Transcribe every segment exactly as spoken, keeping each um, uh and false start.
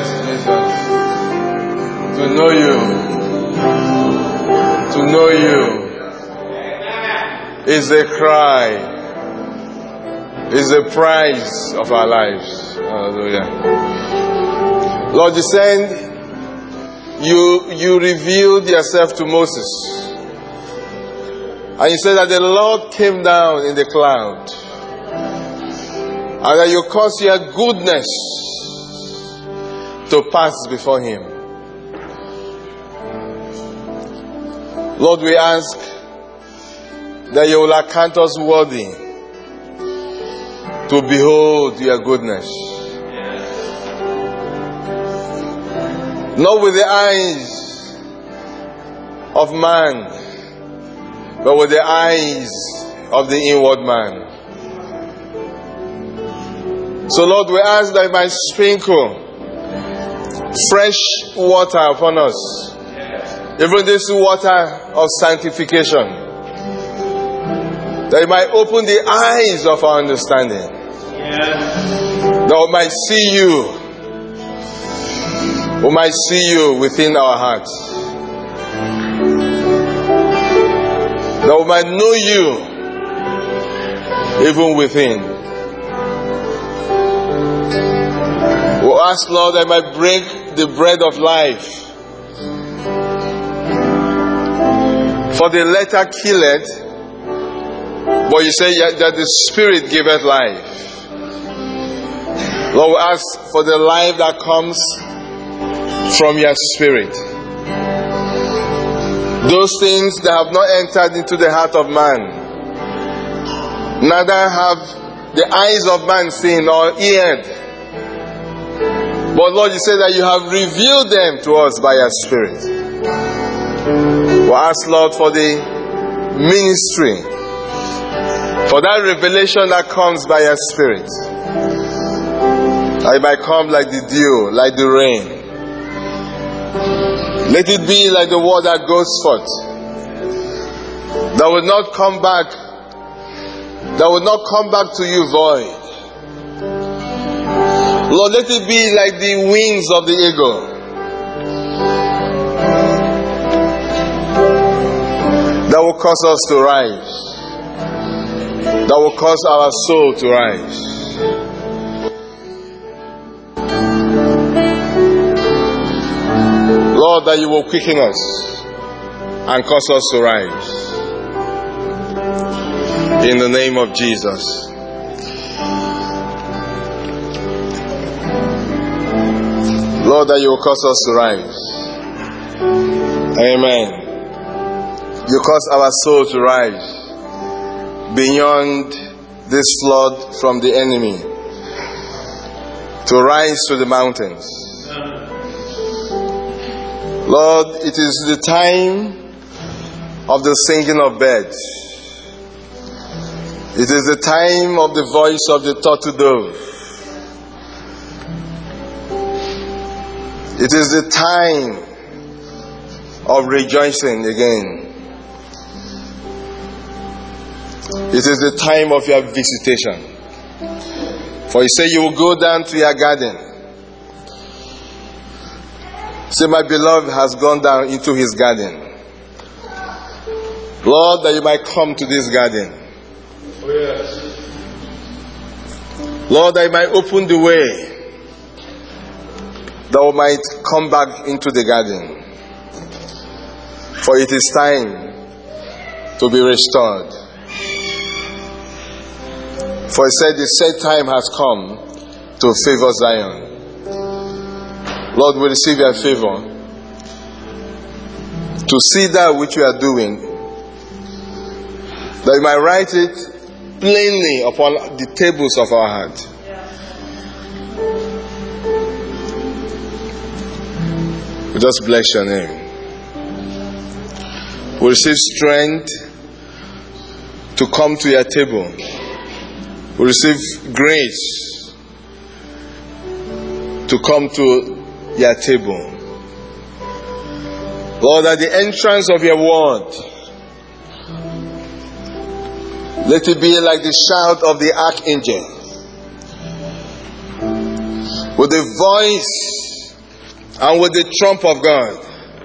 Jesus. To know you. To know you is a cry, is the price of our lives. Hallelujah. Lord, you said you, you revealed yourself to Moses. And you said that the Lord came down in the cloud. And that you caused your goodness to pass before him. Lord, we ask that you will account us worthy to behold your goodness. Not with the eyes of man, but with the eyes of the inward man. So Lord, we ask that you might sprinkle fresh water upon us. Even this water of sanctification. That you might open the eyes of our understanding. That we might see you. We might see you within our hearts. That we might know you even within. We ask, Lord, that I might break the bread of life. For the letter killeth, but you say that the Spirit giveth life. Lord, we ask for the life that comes from your Spirit. Those things that have not entered into the heart of man, neither have the eyes of man seen or eared. But Lord, you say that you have revealed them to us by your Spirit. We ask, Lord, for the ministry, for that revelation that comes by your Spirit. That it might come like the dew, like the rain. Let it be like the word that goes forth. That will not come back. That will not come back to you void. Lord, let it be like the wings of the eagle. That will cause us to rise. That will cause our soul to rise. Lord, that you will quicken us and cause us to rise. In the name of Jesus. Lord, that you will cause us to rise. Amen. You cause our soul to rise beyond this flood from the enemy, to rise to the mountains. Lord, it is the time of the singing of birds. It is the time of the voice of the turtle dove. It is the time of rejoicing again. It is the time of your visitation. For you say you will go down to your garden. Say, my beloved has gone down into his garden. Lord, that you might come to this garden. Oh, yes. Lord, that you might open the way. That we might come back into the garden. For it is time to be restored. For he said the set time has come to favor Zion. Lord, we receive your favor to see that which you are doing, that you might write it plainly upon the tables of our heart. We just bless your name. We receive strength to come to your table. We receive grace to come to your table. Lord, at the entrance of your word, let it be like the shout of the archangel, with the voice and with the trump of God,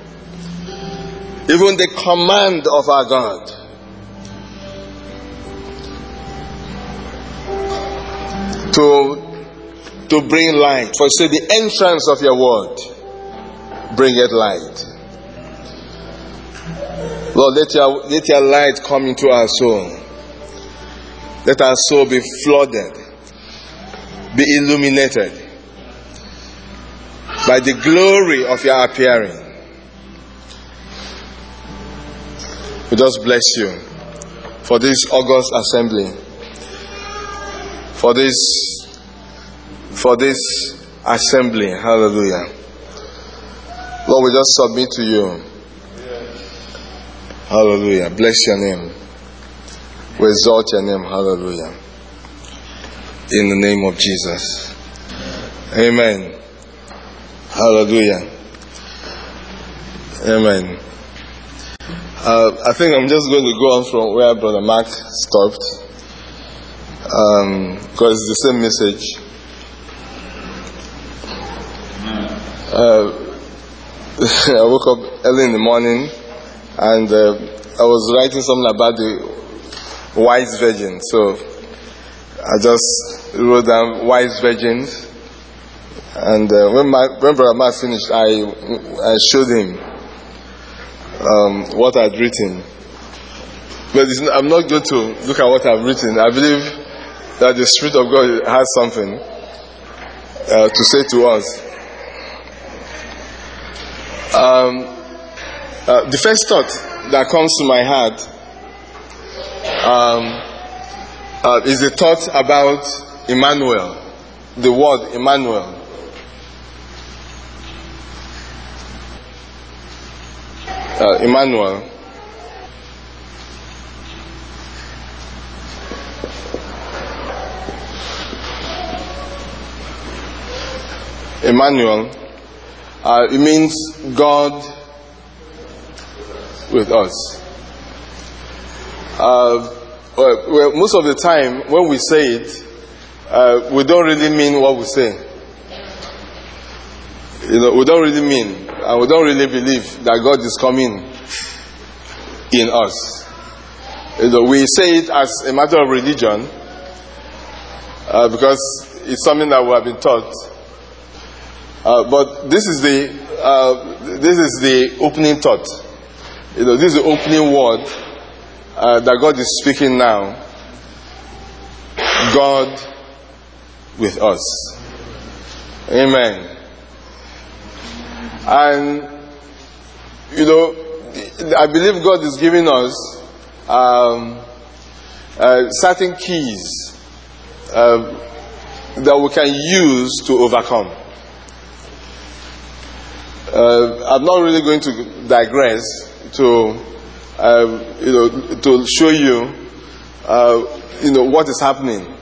even the command of our God, to, to bring light. For say the entrance of your word bringeth light. Lord, let your, let your light come into our soul. Let our soul be flooded, be illuminated by the glory of your appearing. We just bless you for this August assembly, for this, for this assembly. Hallelujah. Lord, we just submit to you. Hallelujah. Bless your name. We exalt your name. Hallelujah. In the name of Jesus. Amen. Hallelujah. Amen. Uh, I think I'm just going to go on from where Brother Mark stopped. Um, because it's the same message. Uh, I woke up early in the morning and uh, I was writing something about the wise virgin. So I just wrote down wise virgins. And uh, when, my, when Brother Mark finished, I, I showed him um, what I'd written. But it's not, I'm not going to look at what I've written. I believe that the Spirit of God has something uh, to say to us. Um, uh, the first thought that comes to my heart um, uh, is the thought about Emmanuel, the word Emmanuel. Uh, Emmanuel. Emmanuel. Uh, it means God with us. Uh, well, most of the time when we say it, uh, we don't really mean what we say. You know, we don't really mean, and we don't really believe that God is coming in us. You know, we say it as a matter of religion uh, because it's something that we have been taught. Uh, but this is the uh, this is the opening thought. You know, this is the opening word uh, that God is speaking now. God with us. Amen. And you know, I believe God is giving us um, uh, certain keys uh, that we can use to overcome. Uh, I'm not really going to digress to, uh, you know, to show you, uh, you know, what is happening.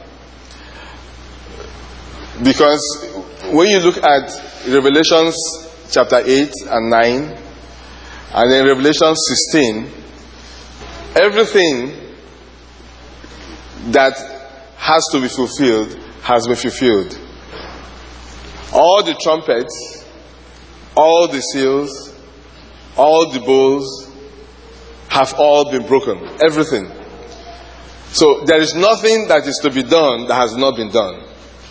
Because when you look at Revelations chapter eight and nine, and then Revelation sixteen, everything that has to be fulfilled has been fulfilled. All the trumpets, all the seals, all the bowls have all been broken. Everything. So there is nothing that is to be done that has not been done.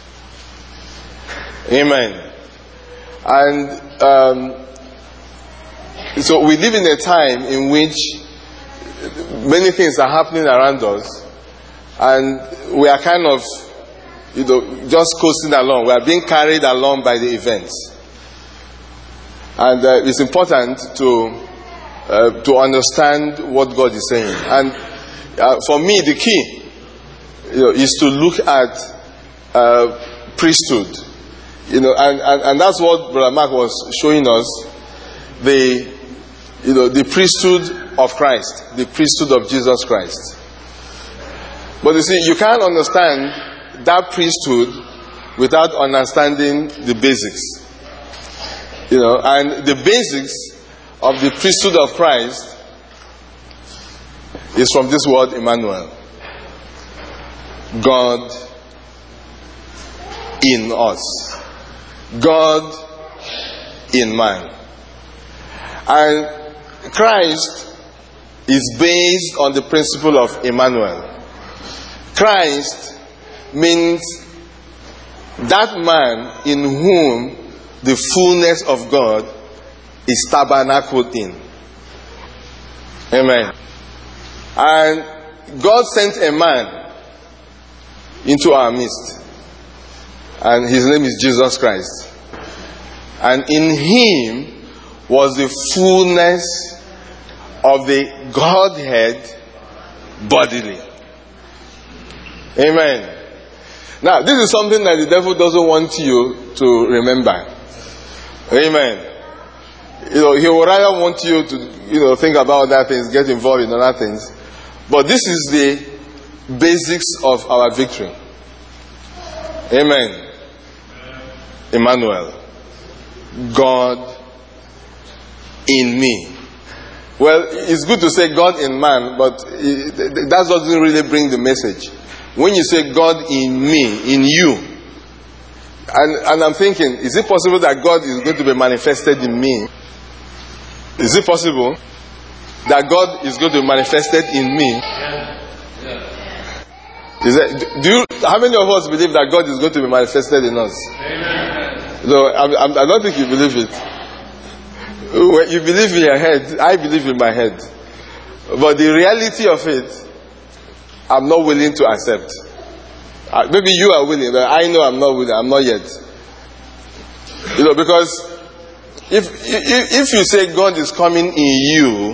Amen. And um, so we live in a time in which many things are happening around us, and we are kind of, you know, just coasting along. We are being carried along by the events. And uh, it's important to uh, to understand what God is saying. And uh, for me, the key, you know, is to look at uh, priesthood. You know, and, and, and that's what Brother Mark was showing us. The you know the priesthood of Christ, the priesthood of Jesus Christ. But you see, you can't understand that priesthood without understanding the basics. You know, and the basics of the priesthood of Christ is from this word Emmanuel. God in us. God in man. And Christ is based on the principle of Emmanuel. Christ means that man in whom the fullness of God is tabernacled in. Amen. And God sent a man into our midst. And his name is Jesus Christ. And in him was the fullness of the Godhead bodily. Amen. Now, this is something that the devil doesn't want you to remember. Amen. You know, he would rather want you to, you know, think about other things, get involved in other things. But this is the basics of our victory. Amen. Emmanuel. God in me. Well, it's good to say God in man, but that doesn't really bring the message. When you say God in me, in you, and, and I'm thinking, is it possible that God is going to be manifested in me? Is it possible that God is going to be manifested in me? Is that, do you, how many of us believe that God is going to be manifested in us? Amen. So I, I, I don't think you believe it. You believe in your head. I believe in my head. But the reality of it, I'm not willing to accept. Uh, maybe you are willing, but I know I'm not willing. I'm not yet. You know, because if, if if you say God is coming in you,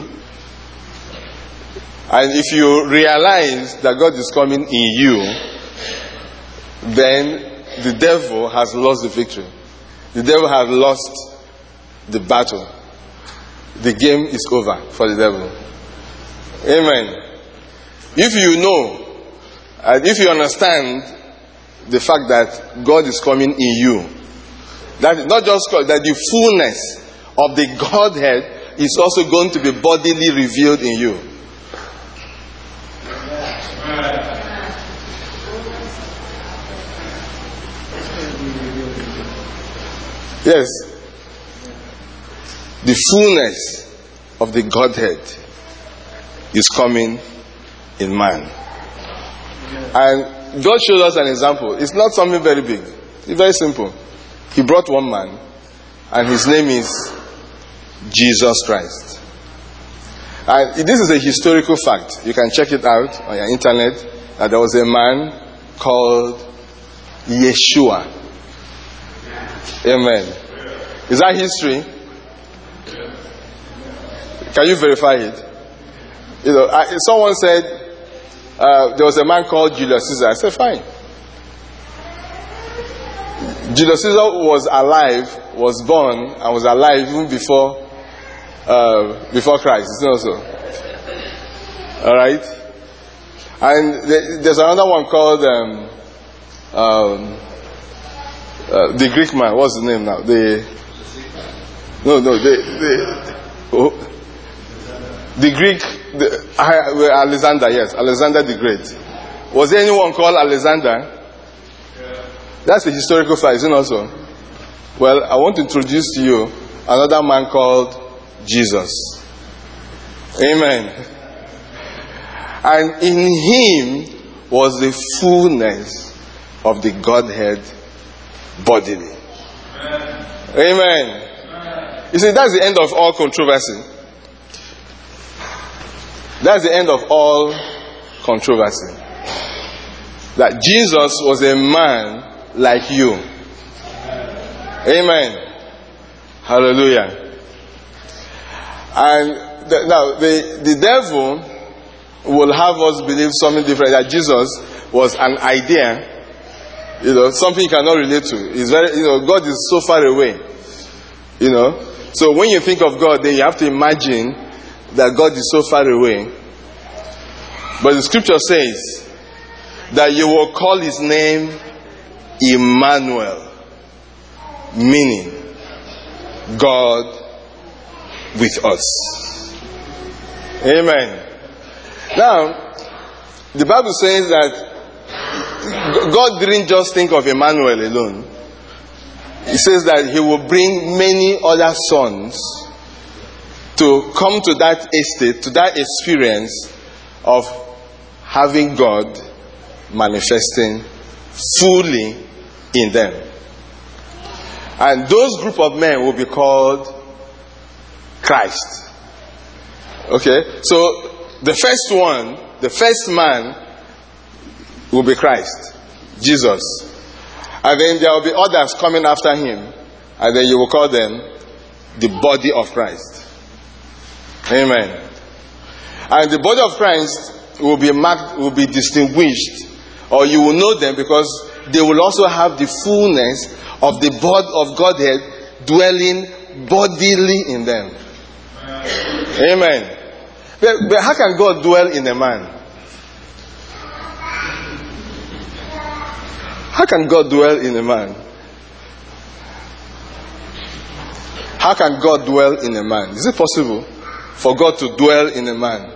and if you realize that God is coming in you, then the devil has lost the victory. The devil has lost the battle. The game is over for the devil. Amen. If you know, and if you understand the fact that God is coming in you, that not just God, that the fullness of the Godhead is also going to be bodily revealed in you. Yes. The fullness of the Godhead is coming in man. And God showed us an example. It's not something very big. It's very simple. He brought one man, and his name is Jesus Christ. And this is a historical fact. You can check it out on your internet. That there was a man called Yeshua. Amen. Is that history? Can you verify it? You know, I, someone said uh, there was a man called Julius Caesar. I said, fine. Julius Caesar was alive, was born, and was alive even before uh, before Christ. Isn't it so? All right. And th- there's another one called um, um, uh, the Greek man. What's his name now? The no, no, the the, oh, the Greek, the, uh, Alexander. Yes, Alexander the Great. Was there anyone called Alexander? That's a historical fact, isn't it also? Well, I want to introduce to you another man called Jesus. Amen. And in him was the fullness of the Godhead bodily. Amen. Amen. You see, that's the end of all controversy. That's the end of all controversy. That Jesus was a man like you. Amen. Hallelujah. And the, now the, the devil will have us believe something different, that Jesus was an idea, you know, something you cannot relate to. It's very, you know, God is so far away, you know. So when you think of God, then you have to imagine that God is so far away. But the scripture says that you will call his name Emmanuel, meaning God with us. Amen. Now, the Bible says that God didn't just think of Emmanuel alone. He says that he will bring many other sons to come to that estate, to that experience of having God manifesting fully in them. And those group of men will be called Christ. Okay? So the first one, the first man will be Christ, Jesus. And then there will be others coming after him. And then you will call them the body of Christ. Amen. And the body of Christ will be marked, will be distinguished, or you will know them because they will also have the fullness of the body of Godhead dwelling bodily in them. Amen. But, but how can God dwell in a man? How can God dwell in a man? How can God dwell in a man? Is it possible for God to dwell in a man?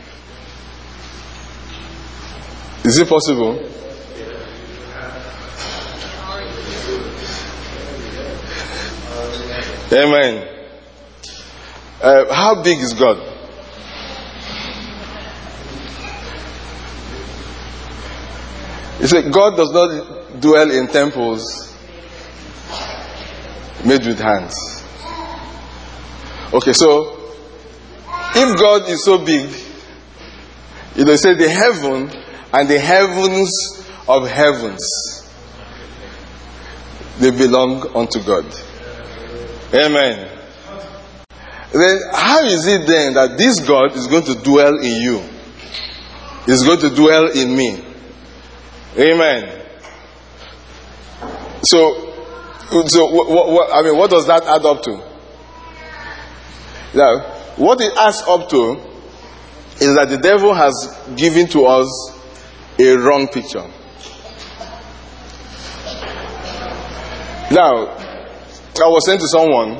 Is it possible? Amen. Uh, how big is God? You see, God does not dwell in temples made with hands. Okay, so if God is so big, you know, say the heaven and the heavens of heavens, they belong unto God. Amen. Then how is it then that this God is going to dwell in you? Is going to dwell in me? Amen. So, so what, what, I mean, what does that add up to? Now, what it adds up to is that the devil has given to us a wrong picture. Now, I was saying to someone,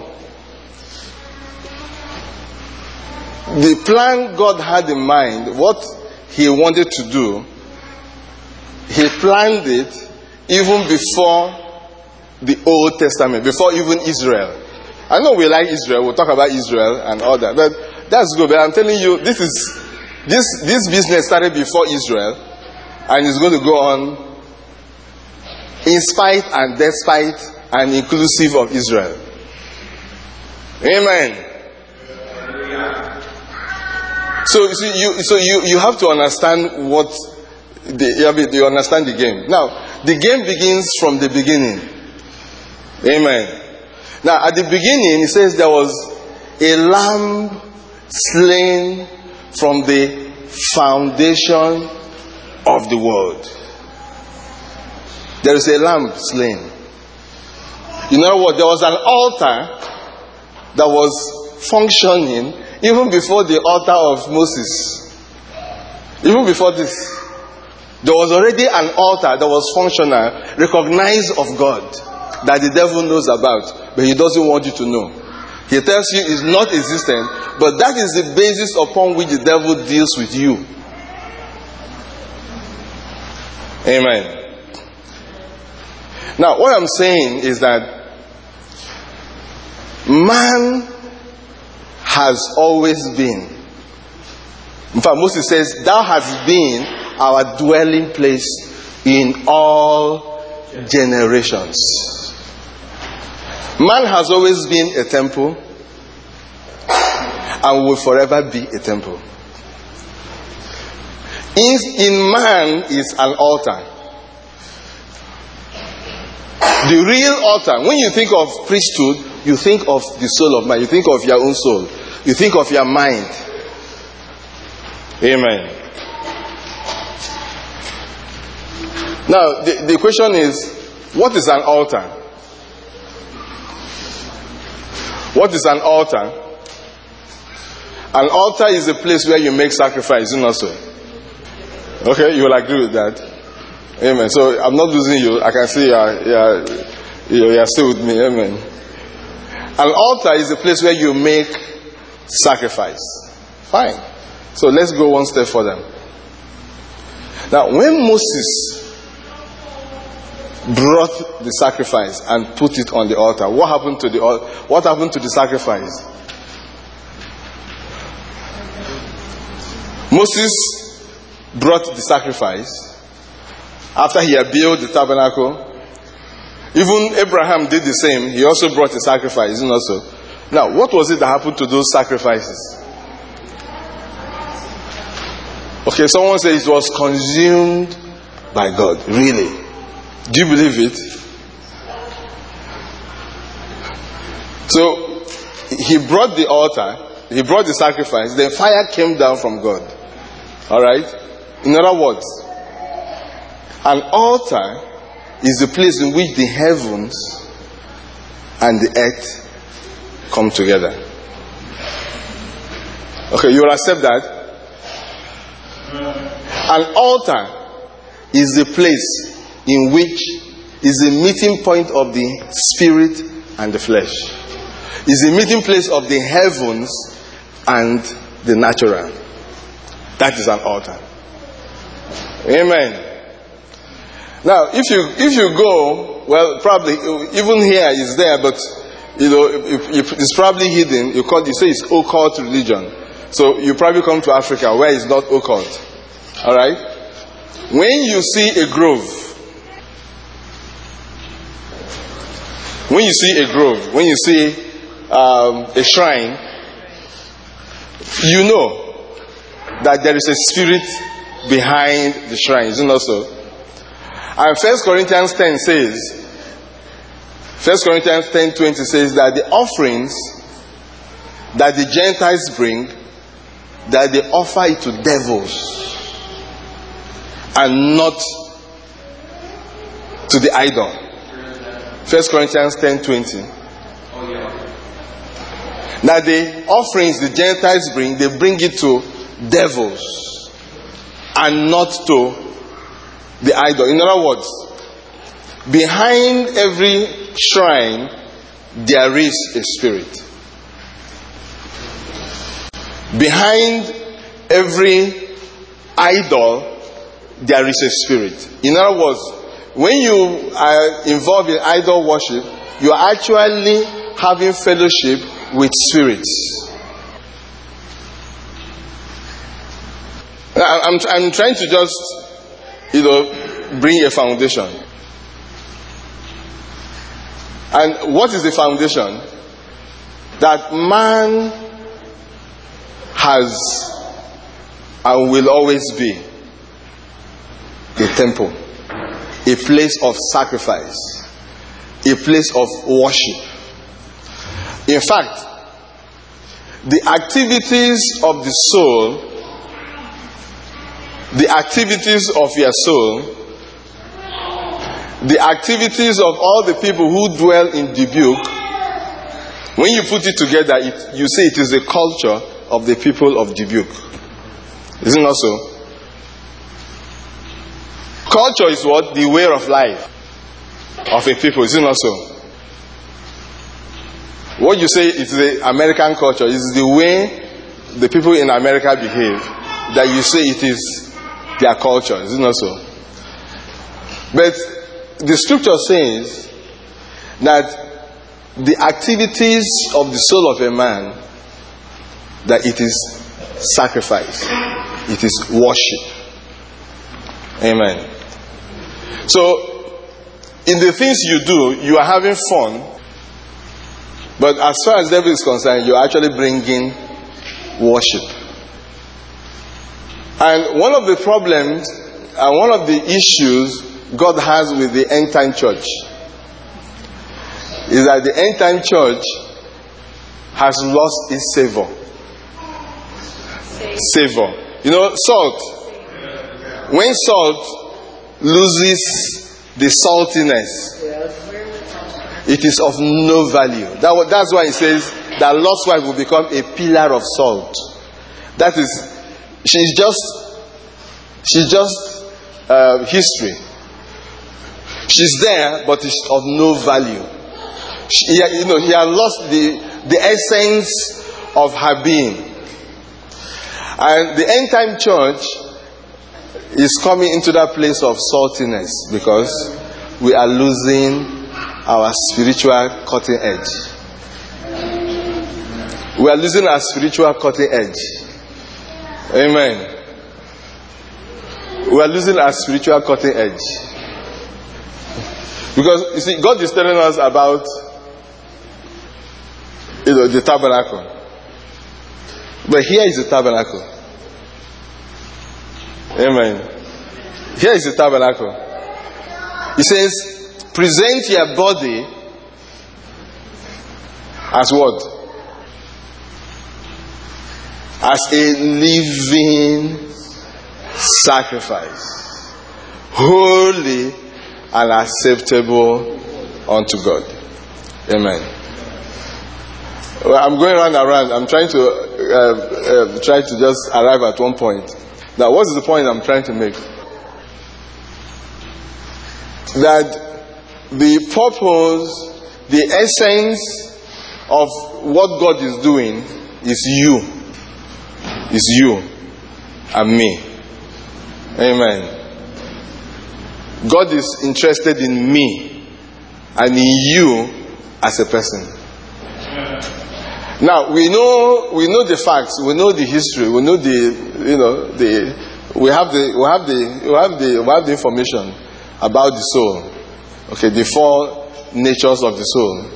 the plan God had in mind, what he wanted to do, he planned it even before the Old Testament, before even Israel. I know we like Israel, we'll talk about Israel and all that, but that's good. But I'm telling you, this is this this business started before Israel, and it's going to go on in spite and despite and inclusive of Israel. Amen. So, so you so you, you have to understand what the, I mean, you understand the game. Now, the game begins from the beginning. Amen. Now, at the beginning, it says there was a lamb slain from the foundation of the world. There is a lamb slain. You know what? There was an altar that was functioning even before the altar of Moses. Even before this. There was already an altar that was functional, recognized of God, that the devil knows about, but he doesn't want you to know. He tells you it's not existent, but that is the basis upon which the devil deals with you. Amen. Now, what I'm saying is that man has always been. In fact, Moses says, "Thou hast been our dwelling place in all generations." Man has always been a temple and will forever be a temple. In, in man is an altar. The real altar, when you think of priesthood, you think of the soul of man. You think of your own soul. You think of your mind. Amen. Now, the, the question is, what is an altar? What is an altar? An altar is a place where you make sacrifice, isn't it so? Okay, you will agree with that. Amen. So I'm not losing you. I can see you are, you are, you are still with me. Amen. An altar is a place where you make sacrifice. Fine. So let's go one step further. Now, when Moses brought the sacrifice and put it on the altar. What happened to the al- what happened to the sacrifice? Moses brought the sacrifice after he had built the tabernacle. Even Abraham did the same. He also brought a sacrifice, isn't it so? Now, what was it that happened to those sacrifices? Okay, someone says it was consumed by God. Really? Do you believe it? So, he brought the altar, he brought the sacrifice, then fire came down from God. Alright? In other words, an altar is the place in which the heavens and the earth come together. Okay, you will accept that? An altar is the place in which is the meeting point of the spirit and the flesh. Is the meeting place of the heavens and the natural. That is an altar. Amen. Now, if you if you go, well, probably even here is there, but you know, if, if it's probably hidden. You call you say it's occult religion, so you probably come to Africa where it's not occult. All right. When you see a grove, when you see a grove, when you see um, a shrine, you know that there is a spirit behind the shrine, isn't it so? And First Corinthians ten says, First Corinthians ten twenty says that the offerings that the Gentiles bring, that they offer it to devils and not to the idol. First Corinthians ten twenty. Now the offerings the Gentiles bring, they bring it to devils and not to the idol. In other words, behind every shrine there is a spirit. Behind every idol there is a spirit. In other words, when you are involved in idol worship, you are actually having fellowship with spirits. I'm, I'm trying to just, you know, bring a foundation. And what is the foundation? That man has and will always be a temple, a place of sacrifice, a place of worship. In fact, the activities of the soul, the activities of your soul, the activities of all the people who dwell in Dubuque, when you put it together, it, you say it is the culture of the people of Dubuque. Isn't it so? Culture is what? The way of life of a people. Isn't it so? What you say is the American culture, is the way the people in America behave, that you say it is their culture. Isn't it so? But the scripture says that the activities of the soul of a man, that it is sacrifice, it is worship. Amen. So, in the things you do, you are having fun, but as far as devil is concerned, you're actually bringing worship. And one of the problems and one of the issues God has with the end time church is that the end time church has lost its savor. Savor. You know, salt. When salt loses the saltiness, it is of no value. That, that's why it says that Lot's wife will become a pillar of salt. That is, she's just, she's just uh, history. She's there, but it's of no value. She, you know, he has lost the, the essence of her being. And the end time church is coming into that place of saltiness, because we are losing our spiritual cutting edge. We are losing our spiritual cutting edge. Amen. We are losing our spiritual cutting edge. Because, you see, God is telling us about, you know, the tabernacle. But here is the tabernacle. Amen. Here is the tabernacle. He says, present your body as what? As a living sacrifice, holy and acceptable unto God. Amen. Well, I'm going round and round. I'm trying to uh, uh, try to just arrive at one point. Now, what is the point I'm trying to make? That the purpose, the essence of what God is doing is you. Is you and me. Amen. God is interested in me and in you as a person. Now we know we know the facts, we know the history, we know the you know the we have the we have the we have the we have the information about the soul. Okay, the four natures of the soul.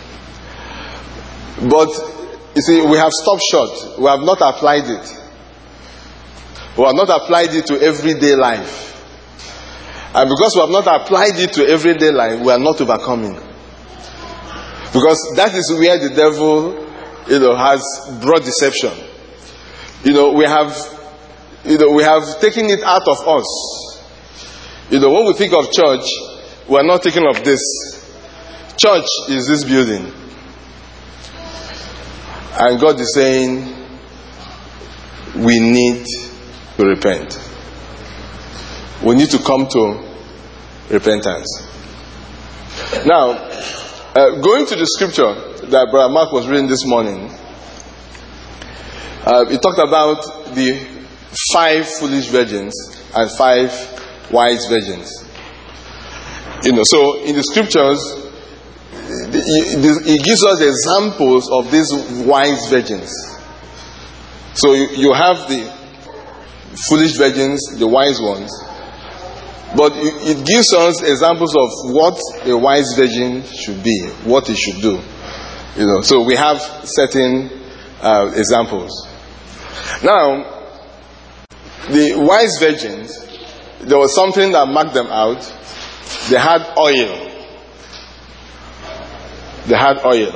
But you see, we have stopped short. We have not applied it. We have not applied it to everyday life. And because we have not applied it to everyday life, we are not overcoming. Because that is where the devil, you know, has brought deception. You know, we have, you know, we have taken it out of us. You know, when we think of church, we are not thinking of this. Church is this building. And God is saying, we need to repent. We need to come to repentance. Now, uh, going to the scripture that Brother Mark was reading this morning, uh, he talked about the five foolish virgins and five wise virgins. You know, so in the scriptures, he gives us examples of these wise virgins. So you have the foolish virgins, the wise ones. But it gives us examples of what a wise virgin should be, what he should do. You know, so we have certain uh, examples. Now, the wise virgins, there was something that marked them out. They had oil. They had oil.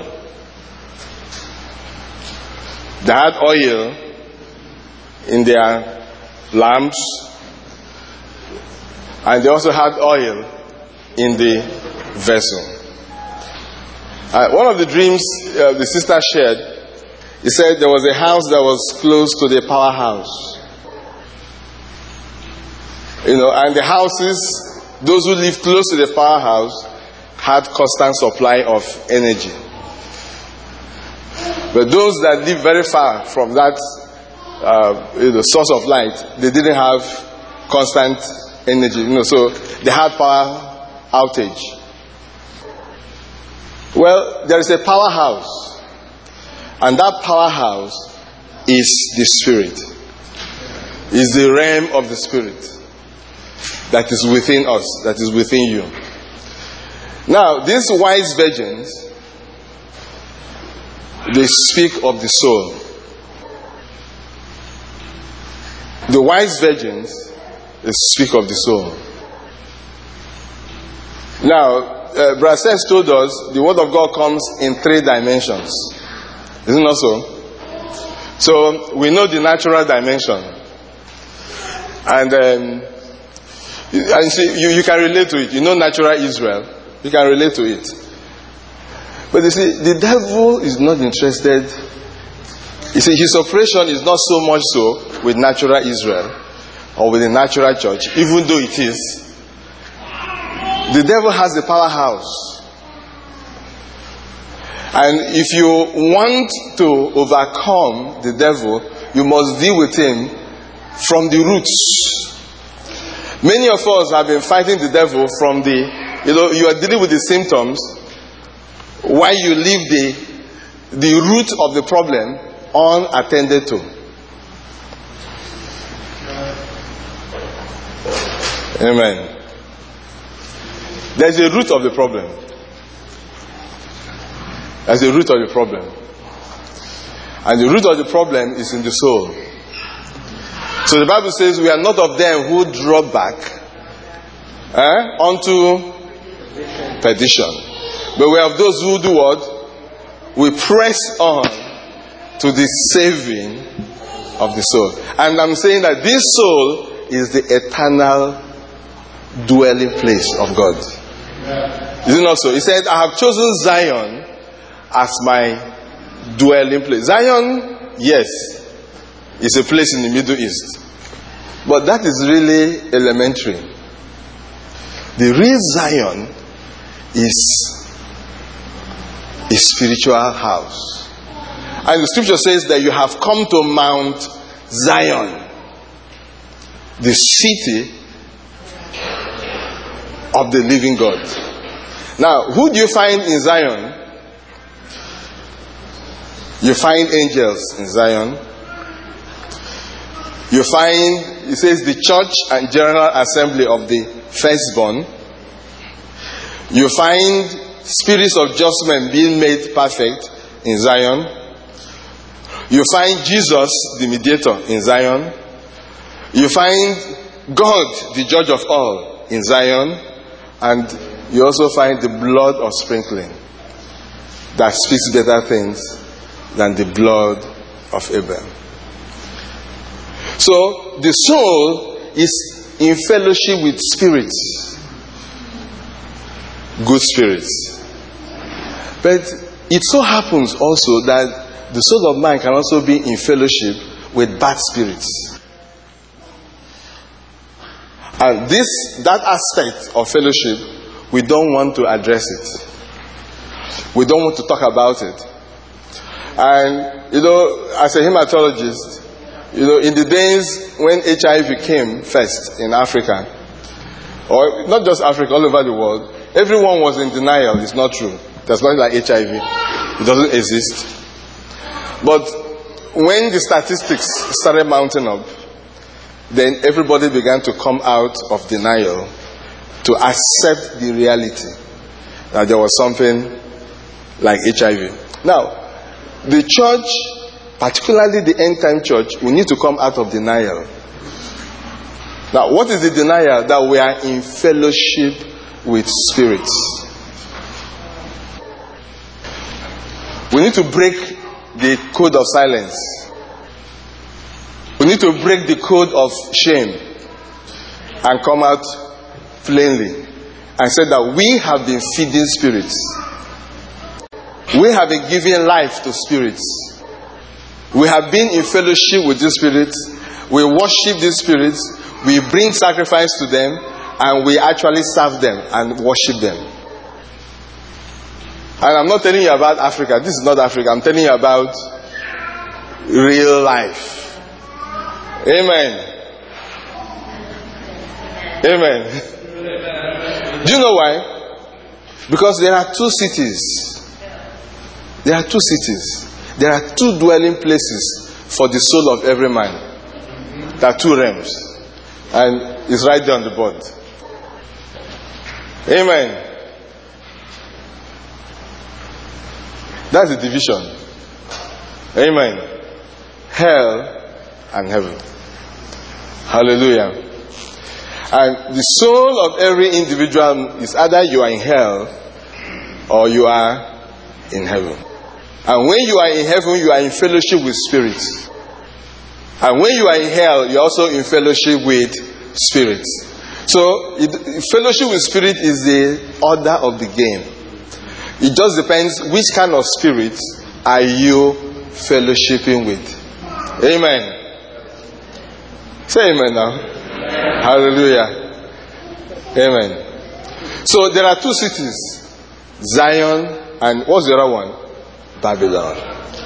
They had oil in their lamps, and they also had oil in the vessel. Uh, one of the dreams uh, the sister shared, he said there was a house that was close to the powerhouse. You know, and the houses, those who live close to the powerhouse, had constant supply of energy. But those that live very far from that uh, you know, source of light, they didn't have constant energy. You know, so they had power outage. Well, there is a powerhouse, and that powerhouse is the Spirit. Is the realm of the Spirit that is within us, that is within you. Now, these wise virgins, they speak of the soul. The wise virgins, they speak of the soul. Now, uh, Brother Seth told us the Word of God comes in three dimensions. Isn't it not so? So, we know the natural dimension. And, um, and see, you, you can relate to it. You know natural Israel. You can relate to it. But you see, the devil is not interested. You see, his operation is not so much so with natural Israel or with the natural church, even though it is. The devil has the powerhouse. And if you want to overcome the devil, you must deal with him from the roots. Many of us have been fighting the devil from the you know, you are dealing with the symptoms while you leave the the root of the problem unattended to. Amen. There's a root of the problem. There's a root of the problem. And the root of the problem is in the soul. So the Bible says we are not of them who draw back eh, unto perdition. But we are of those who do what? We press on to the saving of the soul. And I'm saying that this soul is the eternal dwelling place of God. Is it not so? He said, I have chosen Zion as my dwelling place. Zion, yes, is a place in the Middle East. But that is really elementary. The real Zion is a spiritual house. And the scripture says that you have come to Mount Zion, the city of the living God. Now, who do you find in Zion? You find angels in Zion. You find, it says, the church and general assembly of the firstborn. You find spirits of just men being made perfect in Zion. You find Jesus, the mediator, in Zion. You find God, the judge of all, in Zion. And you also find the blood of sprinkling that speaks better things than the blood of Abel. So the soul is in fellowship with spirits, good spirits. But it so happens also that the soul of man can also be in fellowship with bad spirits. And this, that aspect of fellowship, we don't want to address it. We don't want to talk about it. And, you know, as a hematologist, you know, in the days when H I V came first in Africa, or not just Africa, all over the world, everyone was in denial. It's not true. There's nothing like H I V. It doesn't exist. But when the statistics started mounting up, then everybody began to come out of denial to accept the reality that there was something like H I V. Now, the church, particularly the end-time church, we need to come out of denial. Now, what is the denial? That we are in fellowship with spirits. We need to break the code of silence. We need to break the code of shame and come out plainly and say that we have been feeding spirits. We have been giving life to spirits. We have been in fellowship with these spirits. We worship these spirits. We bring sacrifice to them, and we actually serve them and worship them. And I'm not telling you about Africa. This is not Africa. I'm telling you about real life. Amen. Amen. Do you know why? Because there are two cities. There are two cities. There are two dwelling places for the soul of every man. There are two realms. And it's right there on the board. Amen. That's the division. Amen. Hell and heaven. Hallelujah. And the soul of every individual is either you are in hell or you are in heaven. And when you are in heaven, you are in fellowship with spirits. And when you are in hell, you're also in fellowship with spirits. So, it, fellowship with spirit is the order of the game. It just depends which kind of spirits are you fellowshipping with. Amen. Say amen now. Hallelujah. Amen. So there are two cities. Zion and what's the other one? Babylon.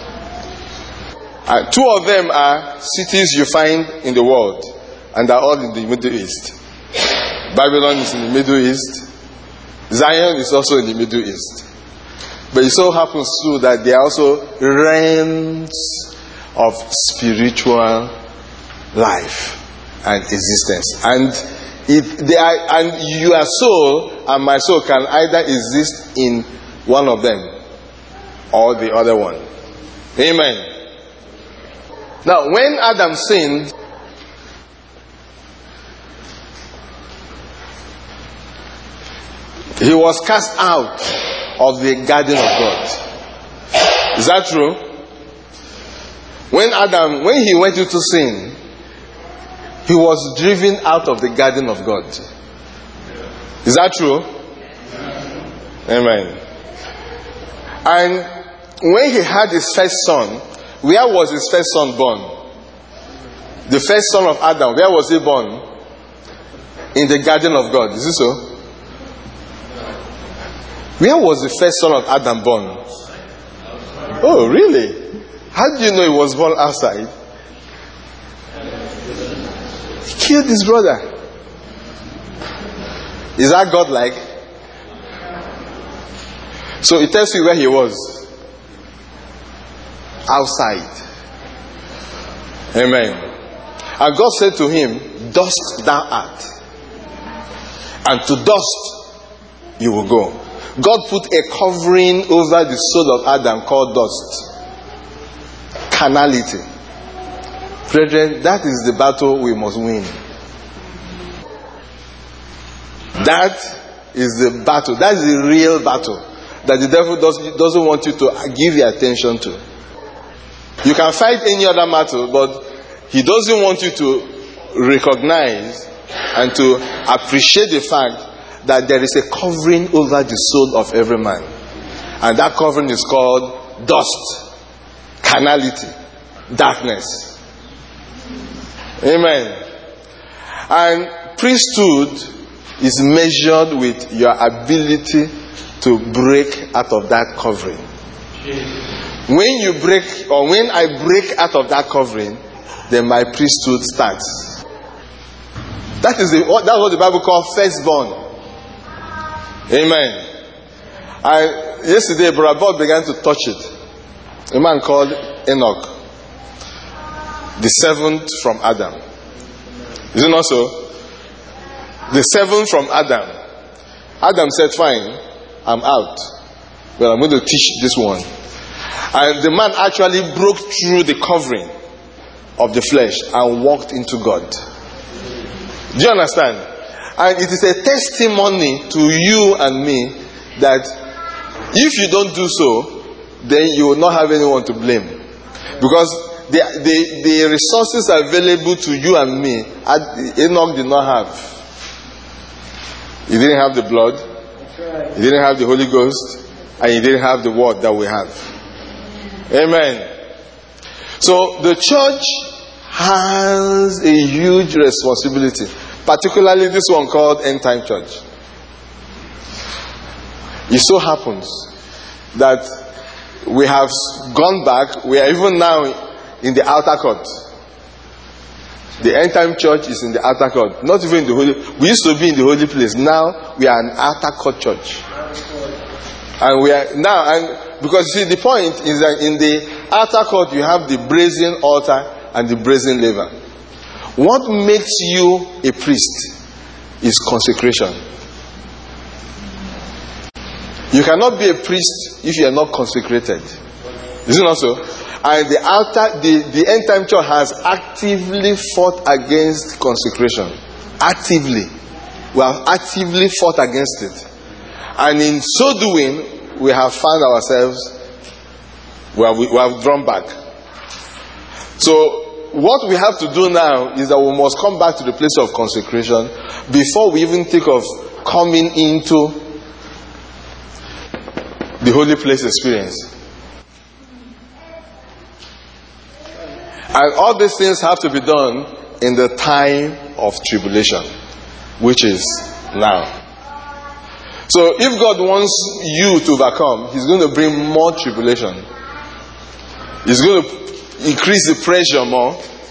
Uh, two of them are cities you find in the world, and they're all in the Middle East. Babylon is in the Middle East. Zion is also in the Middle East. But it so happens too that there are also realms of spiritual life and existence. And it, they are, and your soul and my soul can either exist in one of them or the other one. Amen. Now, when Adam sinned, he was cast out of the garden of God. Is that true? When Adam, when he went into sin, he was driven out of the garden of God. Is that true? Amen. And when he had his first son, where was his first son born? The first son of Adam, where was he born? In the garden of God. Is it so? Where was the first son of Adam born? Oh, really? How did you know he was born outside? He killed his brother. Is that God-like? So it tells you where he was. Outside. Amen. And God said to him, dust thou art, and to dust you will go. God put a covering over the soul of Adam called dust. Carnality. Brethren, that is the battle we must win. That is the battle. That is the real battle that the devil does, doesn't want you to give your attention to. You can fight any other battle, but he doesn't want you to recognize and to appreciate the fact that there is a covering over the soul of every man. And that covering is called dust, carnality, darkness. Amen. And priesthood is measured with your ability to break out of that covering. When you break, or when I break out of that covering, then my priesthood starts. That is the, that's what the Bible calls firstborn. Amen. I, yesterday, Brother Bob began to touch it. A man called Enoch, the seventh from Adam. Is it not so? The seventh from Adam. Adam said, fine, I'm out. Well, I'm going to teach this one. And the man actually broke through the covering of the flesh and walked into God. Do you understand? And it is a testimony to you and me that if you don't do so, then you will not have anyone to blame. Because the, the, the resources available to you and me, Enoch did not have. He didn't have the blood, he didn't have the Holy Ghost, and he didn't have the word that we have. Amen. So the church has a huge responsibility, particularly this one called End Time Church. It so happens that we have gone back, we are even now in the outer court. The End Time Church is in the outer court, not even in the holy. We used to be in the holy place. Now we are an outer court church, and we are now and. Because you see, the point is that in the outer court you have the brazen altar and the brazen laver. What makes you a priest is consecration. You cannot be a priest if you are not consecrated. Is it not so? And the altar, the, the End Time Church has actively fought against consecration. Actively. We have actively fought against it. And in so doing, we have found ourselves, we have, we have drawn back. So, what we have to do now is that we must come back to the place of consecration before we even think of coming into the holy place experience. And all these things have to be done in the time of tribulation, which is now. So if God wants you to overcome, He's going to bring more tribulation. He's going to increase the pressure more.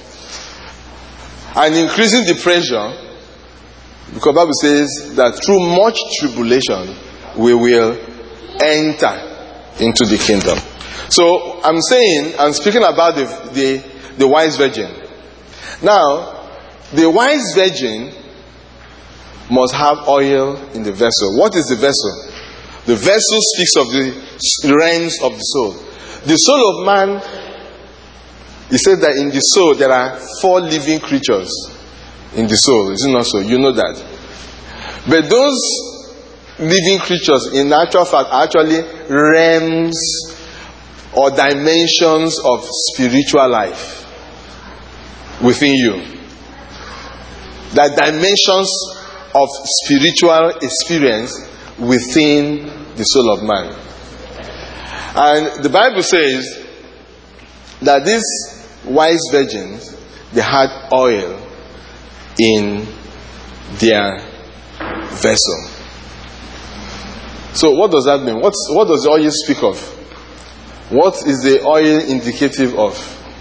And increasing the pressure, because the Bible says that through much tribulation, we will enter into the kingdom. So I'm saying, I'm speaking about the, the, the wise virgin. Now, the wise virgin must have oil in the vessel. What is the vessel? The vessel speaks of the realms of the soul. The soul of man, he said that in the soul there are four living creatures in the soul. Is it not so? You know that. But those living creatures, in actual fact, are actually realms or dimensions of spiritual life within you. That dimensions of spiritual experience within the soul of man. And the Bible says that these wise virgins, they had oil in their vessel. So what does that mean? What's, what does the oil speak of? What is the oil indicative of?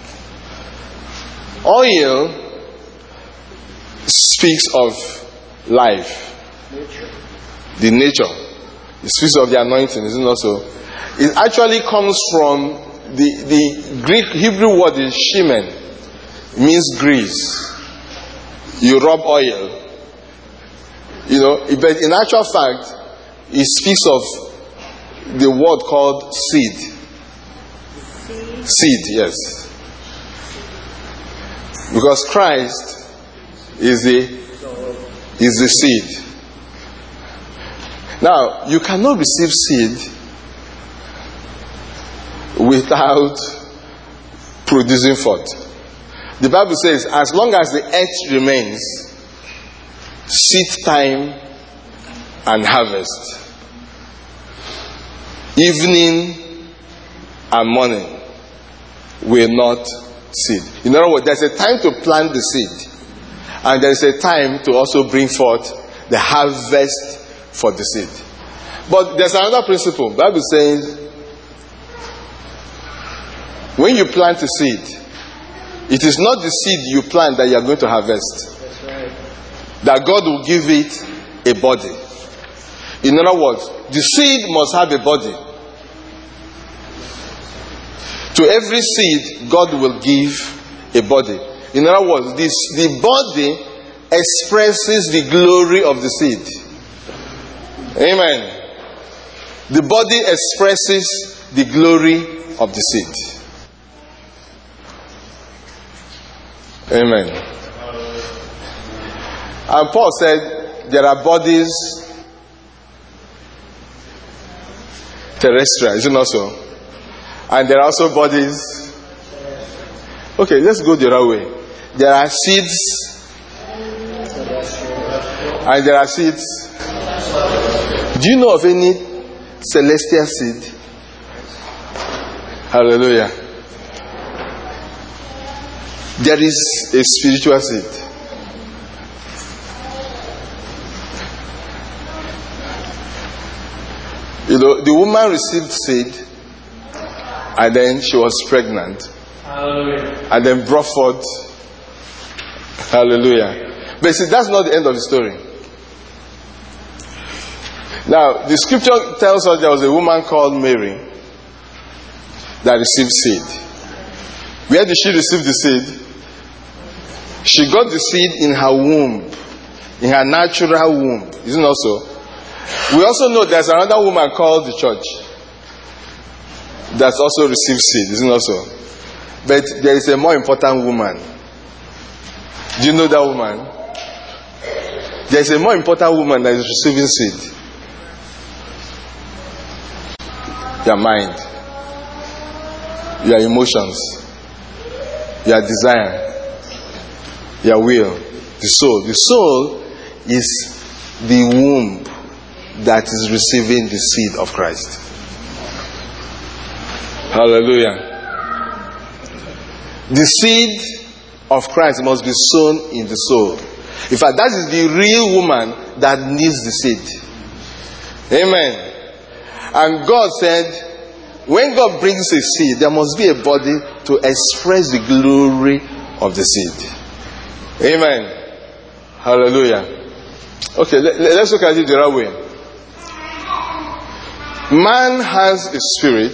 Oil speaks of life. Nature. The nature. It speaks of the anointing, isn't it also? It actually comes from the, the Greek, Hebrew word is shemen. It means grease. You rub oil. You know, but in actual fact, it speaks of the word called seed. Seed, seed yes. Because Christ is the, is the seed. Now, you cannot receive seed without producing forth. The Bible says, as long as the earth remains, seed time and harvest, evening and morning will not cease. In other words, there's a time to plant the seed, and there's a time to also bring forth the harvest for the seed. But there's another principle. The Bible says, when you plant a seed, it is not the seed you plant that you are going to harvest. That's right. That God will give it a body. In other words, the seed must have a body. To every seed, God will give a body. In other words, this, the body expresses the glory of the seed. Amen. The body expresses the glory of the seed. Amen. And Paul said there are bodies terrestrial, is it not so? And there are also bodies. Okay, let's go the other way. There are seeds and there are seeds. Do you know of any celestial seed? Hallelujah. There is a spiritual seed. You know, the woman received seed and then she was pregnant. Hallelujah. And then brought forth. Hallelujah. But see, that's not the end of the story. Now, the scripture tells us there was a woman called Mary that received seed. Where did she receive the seed? She got the seed in her womb, in her natural womb. Isn't it also? We also know there's another woman called the church that's also received seed. Isn't it also? But there is a more important woman. Do you know that woman? There is a more important woman that is receiving seed. Your mind, your emotions, your desire, your will, the soul. The soul is the womb that is receiving the seed of Christ. Hallelujah. The seed of Christ must be sown in the soul. In fact, that is the real woman that needs the seed. Amen. And God said, when God brings a seed, there must be a body to express the glory of the seed. Amen. Hallelujah. Okay, let, let's look at it the right way. Man has a spirit.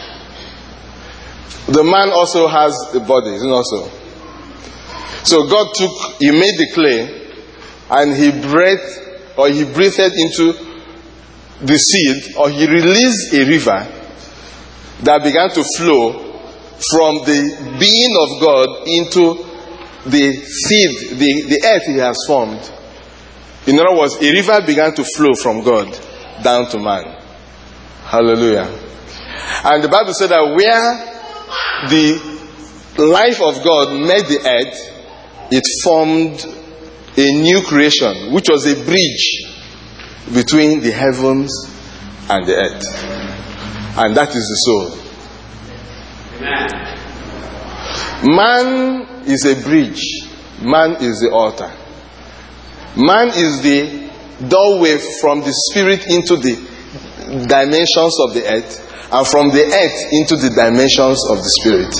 The man also has a body, isn't it also? So God took, he made the clay, and he breathed, or he breathed into the seed, or he released a river that began to flow from the being of God into the seed, the, the earth he has formed. In other words, a river began to flow from God down to man. Hallelujah. And the Bible said that where the life of God met the earth, it formed a new creation, which was a bridge between the heavens and the earth. And that is the soul. Amen. Man is a bridge. Man is the altar. Man is the doorway from the spirit into the dimensions of the earth, and from the earth into the dimensions of the spirit.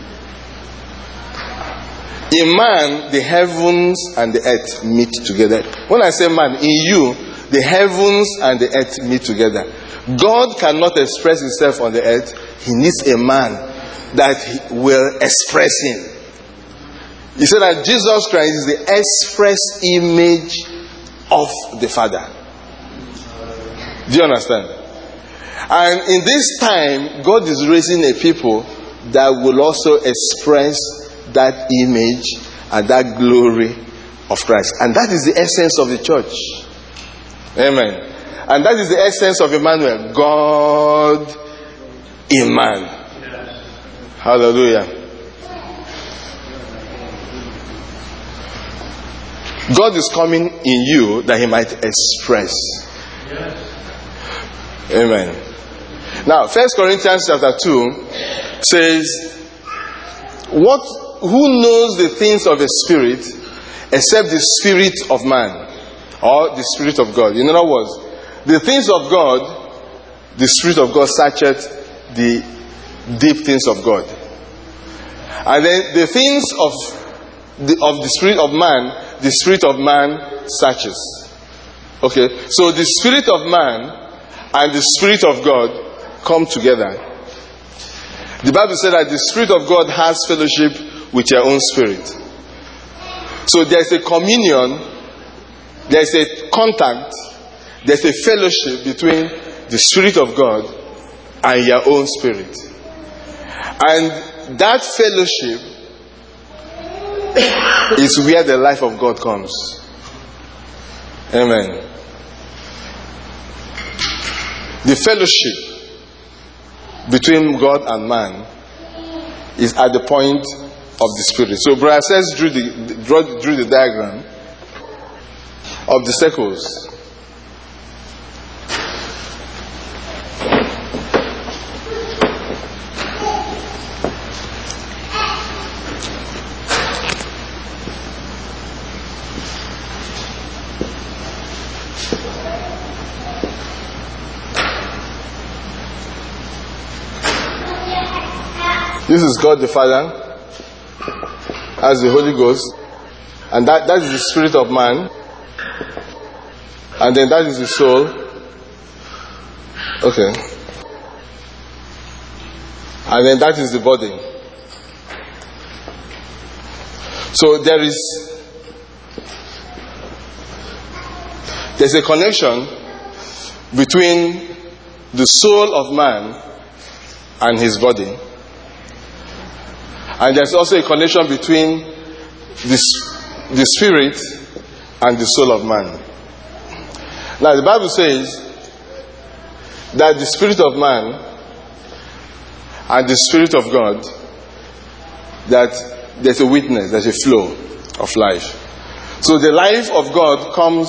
In man, the heavens and the earth meet together. When I say man, in you, the heavens and the earth meet together. God cannot express himself on the earth. He needs a man that will express him. He said that Jesus Christ is the express image of the Father. Do you understand? And in this time, God is raising a people that will also express that image and that glory of Christ. And that is the essence of the church. Amen. And that is the essence of Emmanuel. God in man. Hallelujah. God is coming in you that he might express. Amen. Now, First Corinthians chapter two says, "What? Who knows the things of a spirit except the spirit of man, or the spirit of God?" In other words, the things of God, the spirit of God searcheth the deep things of God, and then the things of the of the spirit of man, the spirit of man searches. Okay, so the spirit of man and the spirit of God come together. The Bible said that the spirit of God has fellowship with your own spirit. So there's a communion, there's a contact, there's a fellowship between the spirit of God and your own spirit. And that fellowship is where the life of God comes. Amen. The fellowship between God and man is at the point of the spirit. So Brother says drew the draw, drew the diagram of the circles. This is God the Father as the Holy Ghost, and that, that is the spirit of man, and then that is the soul. Okay. And then that is the body. So there is there's a connection between the soul of man and his body. And there's also a connection between the, the spirit and the soul of man. Now the Bible says that the spirit of man and the spirit of God, that there's a witness, there's a flow of life. So the life of God comes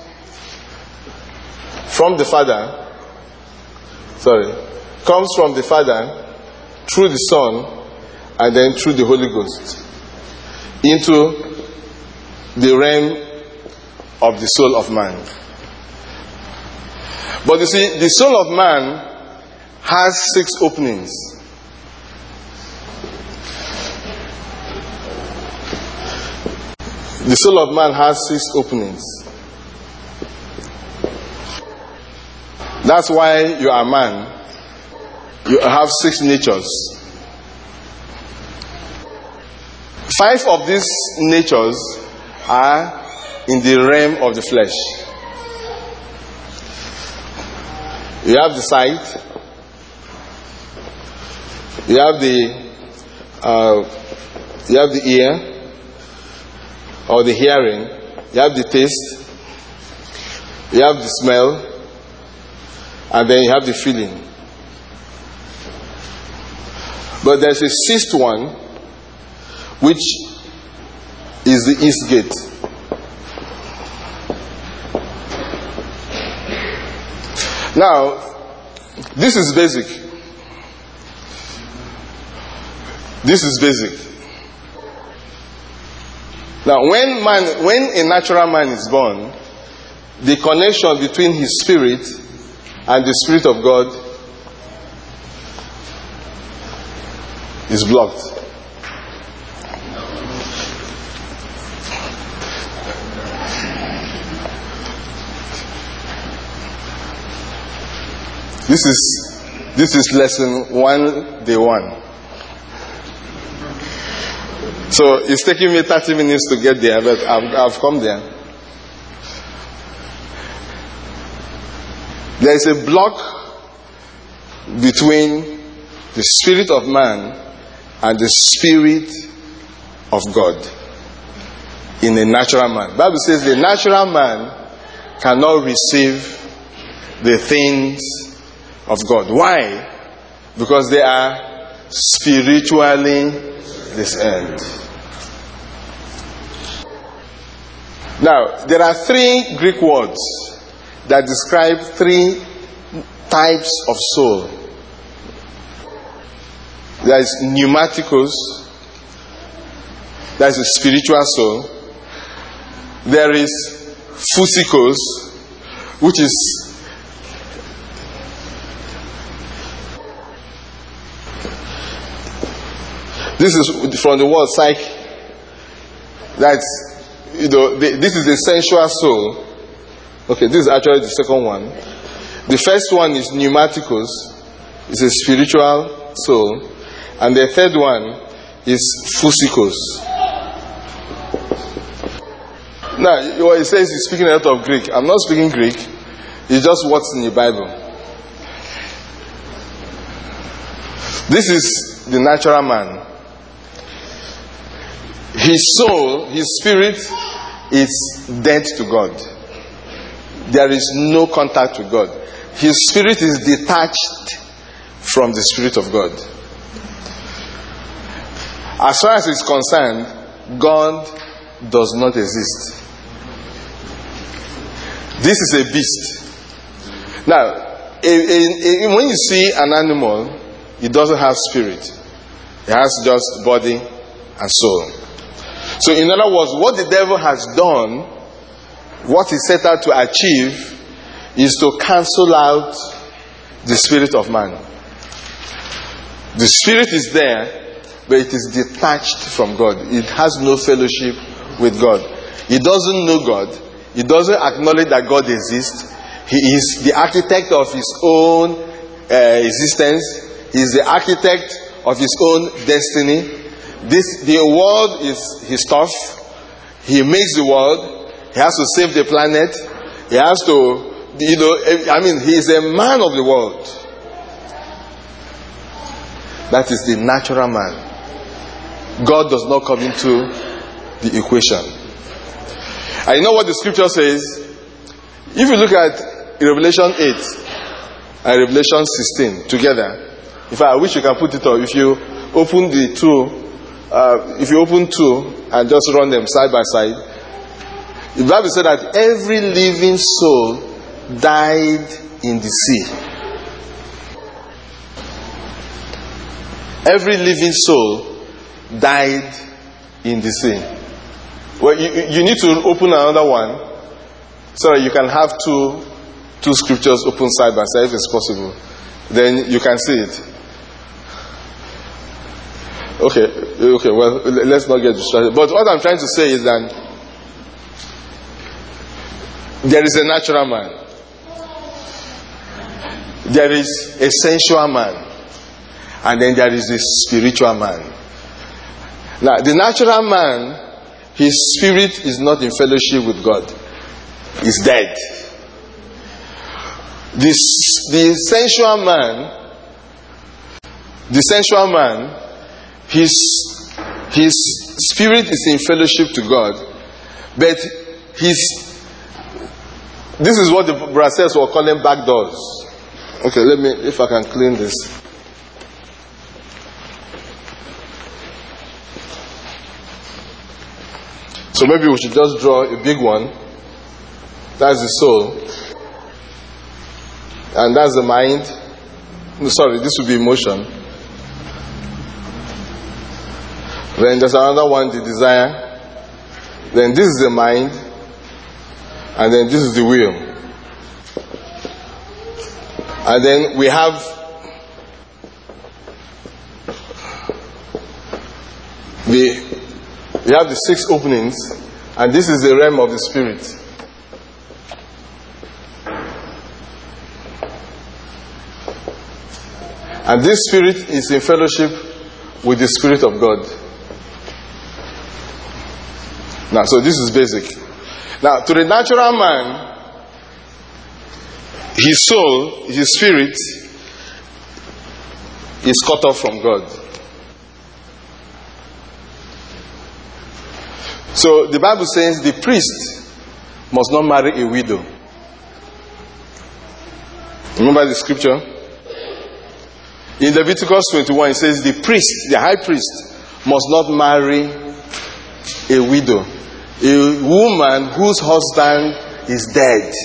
from the Father, sorry, comes from the Father through the Son, and then through the Holy Ghost into the realm of the soul of man. But you see, the soul of man has six openings. The soul of man has six openings. That's why you are a man. You have six natures. Five of these natures are in the realm of the flesh. You have the sight. You have the uh, you have the ear or the hearing. You have the taste. You have the smell, and then you have the feeling. But there's a sixth one, which is the east gate. Now, this is basic. This is basic. Now, when man, when a natural man is born, the connection between his spirit and the Spirit of God is blocked. This is this is lesson one, day one. So it's taking me thirty minutes to get there, but I've, I've come there. There is a block between the spirit of man and the Spirit of God in a natural man. The Bible says the natural man cannot receive the things of God. Why? Because they are spiritually discerned. Now, there are three Greek words that describe three types of soul. There is pneumaticos, that is a spiritual soul. There is physikos, which is this is from the word psyche. That's, you know, the, this is a sensual soul. Okay, this is actually the second one. The first one is pneumaticos. It's a spiritual soul. And the third one is physikos. Now, what it says is speaking a lot of Greek. I'm not speaking Greek. It's just what's in the Bible. This is the natural man. His soul, his spirit is dead to God. There is no contact with God. His spirit is detached from the Spirit of God. As far as it's concerned, God does not exist. This is a beast. Now, in, in, in, when you see an animal, it doesn't have spirit. It has just body and soul. So in other words, what the devil has done, what he set out to achieve, is to cancel out the spirit of man. The spirit is there, but it is detached from God. It has no fellowship with God. It doesn't know God. It doesn't acknowledge that God exists. He is the architect of his own uh, existence. He is the architect of his own destiny. This, the world is his stuff. He makes the world. He has to save the planet. He has to, you know, I mean, he is a man of the world. That is the natural man. God does not come into the equation. And you know what the scripture says? If you look at Revelation eight and Revelation sixteen together, in fact, I wish you can put it up. If you open the two, uh, if you open two and just run them side by side, the Bible said that every living soul died in the sea. Every living soul died in the sea. Well, you, you need to open another one so that you can have two two scriptures open side by side if it's possible. Then you can see it. Okay, okay, well, let's not get distracted. But what I'm trying to say is that there is a natural man. there is a sensual man, and then there is a spiritual man. Now, the natural man, his spirit is not in fellowship with God. He's dead. This, the sensual man, the sensual man, his, his spirit is in fellowship to God, but his, this is what the Brassers were calling back doors. Okay, let me, if I can clean this. So maybe we should just draw a big one. That's the soul. And that's the mind. No, sorry, this will be emotion. Then there's another one, the desire. Then this is the mind. And then this is the will. And then we have the we have the six openings, and this is the realm of the spirit. And this spirit is in fellowship with the Spirit of God. Now, so this is basic. Now, to the natural man, his soul, his spirit, is cut off from God. So the Bible says the priest must not marry a widow. Remember the scripture? In Leviticus twenty-one, it says the priest, the high priest, must not marry a widow. A woman whose husband is dead.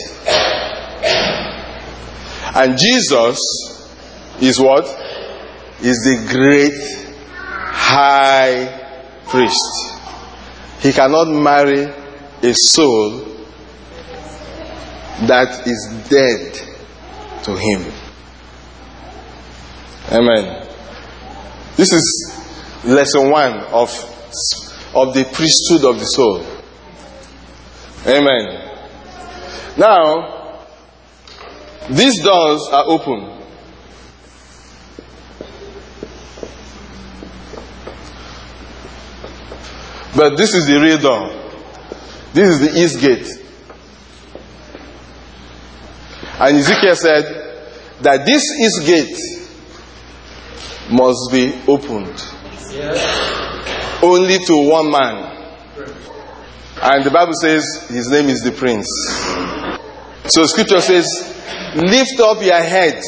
And Jesus is what? Is the great high priest. He cannot marry a soul that is dead to him. Amen. This is lesson one of, of the priesthood of the soul. Amen. Now, these doors are open. But this is the real door. This is the east gate. And Ezekiel said that this east gate must be opened. Yes. Only to one man. And the Bible says his name is the Prince. So scripture says, lift up your heads,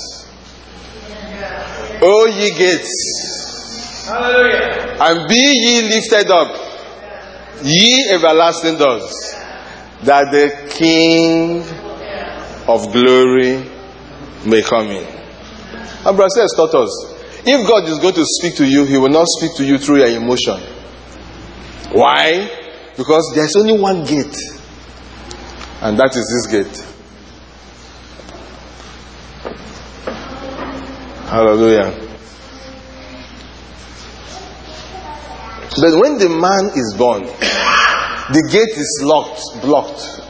O ye gates. Hallelujah. And be ye lifted up, ye everlasting doors, that the King of glory may come in. And brother says taught us, if God is going to speak to you, he will not speak to you through your emotion. Why? Because there's only one gate, and that is this gate. Hallelujah. But when the man is born, the gate is locked, blocked.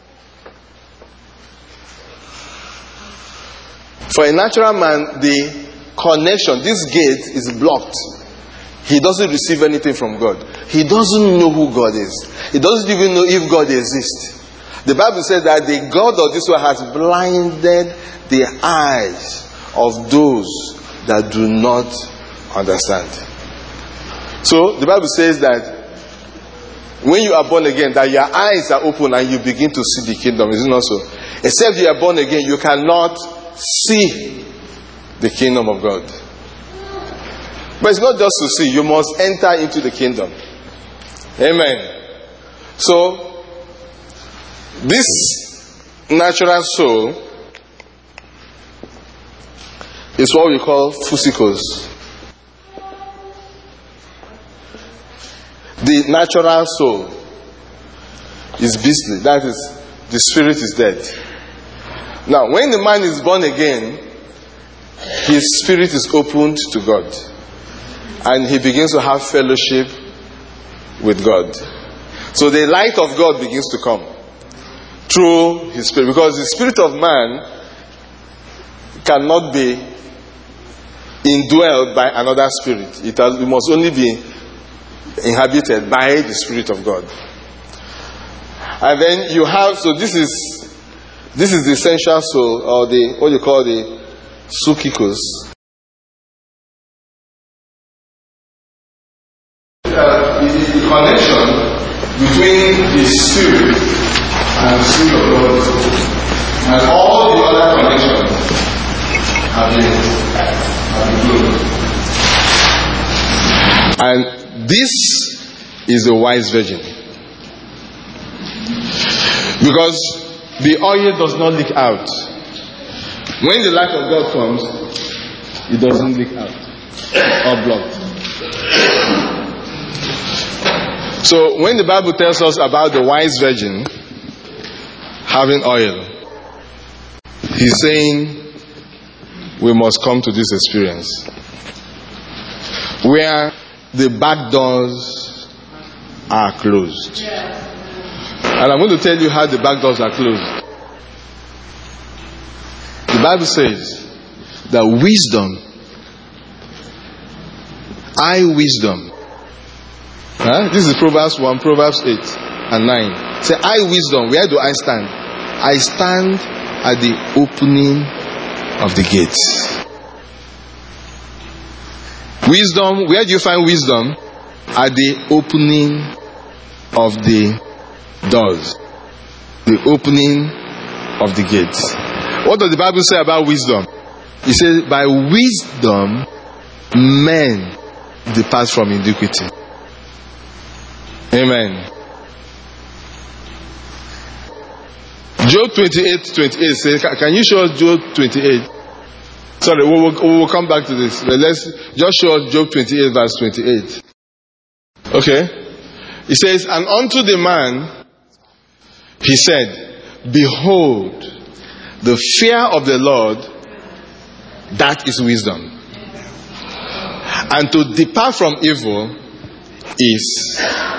For a natural man, the connection, this gate is blocked. He doesn't receive anything from God. He doesn't know who God is. He doesn't even know if God exists. The Bible says that the God of this world has blinded the eyes of those that do not understand. So the Bible says that when you are born again, that your eyes are open and you begin to see the kingdom. Is it not so? Except you are born again, you cannot see the kingdom of God. But it's not just to see, you must enter into the kingdom. Amen. So, this natural soul is what we call physicals. The natural soul is beastly. That is, the spirit is dead. Now, when the man is born again, his spirit is opened to God. And he begins to have fellowship with God. So the light of God begins to come through his spirit. Because the spirit of man cannot be indwelled by another spirit. It, has, it must only be inhabited by the Spirit of God. And then you have, so this is this is the essential soul, or the what you call the psychikos. Uh, it is the connection between the Spirit and the Spirit of God, and all the other connections have been, have been closed. And this is a wise virgin, because the oil does not leak out. When the light of God comes, it doesn't leak out or blocked. So when the Bible tells us about the wise virgin having oil, he's saying we must come to this experience where the back doors are closed. And I'm going to tell you how the back doors are closed. The Bible says that wisdom, I wisdom. Huh? This is Proverbs one, Proverbs eight and nine. Say, I wisdom, where do I stand? I stand at the opening of the gates. Wisdom, where do you find wisdom? At the opening of the doors. The opening of the gates. What does the Bible say about wisdom? It says, by wisdom, men depart from iniquity. Amen. Job twenty-eight twenty-eight says, can you show us Job twenty-eight? Sorry, we will, we will come back to this. But let's just show us Job twenty-eight verse twenty-eight. Okay? It says, and unto the man, he said, behold, the fear of the Lord, that is wisdom. And to depart from evil is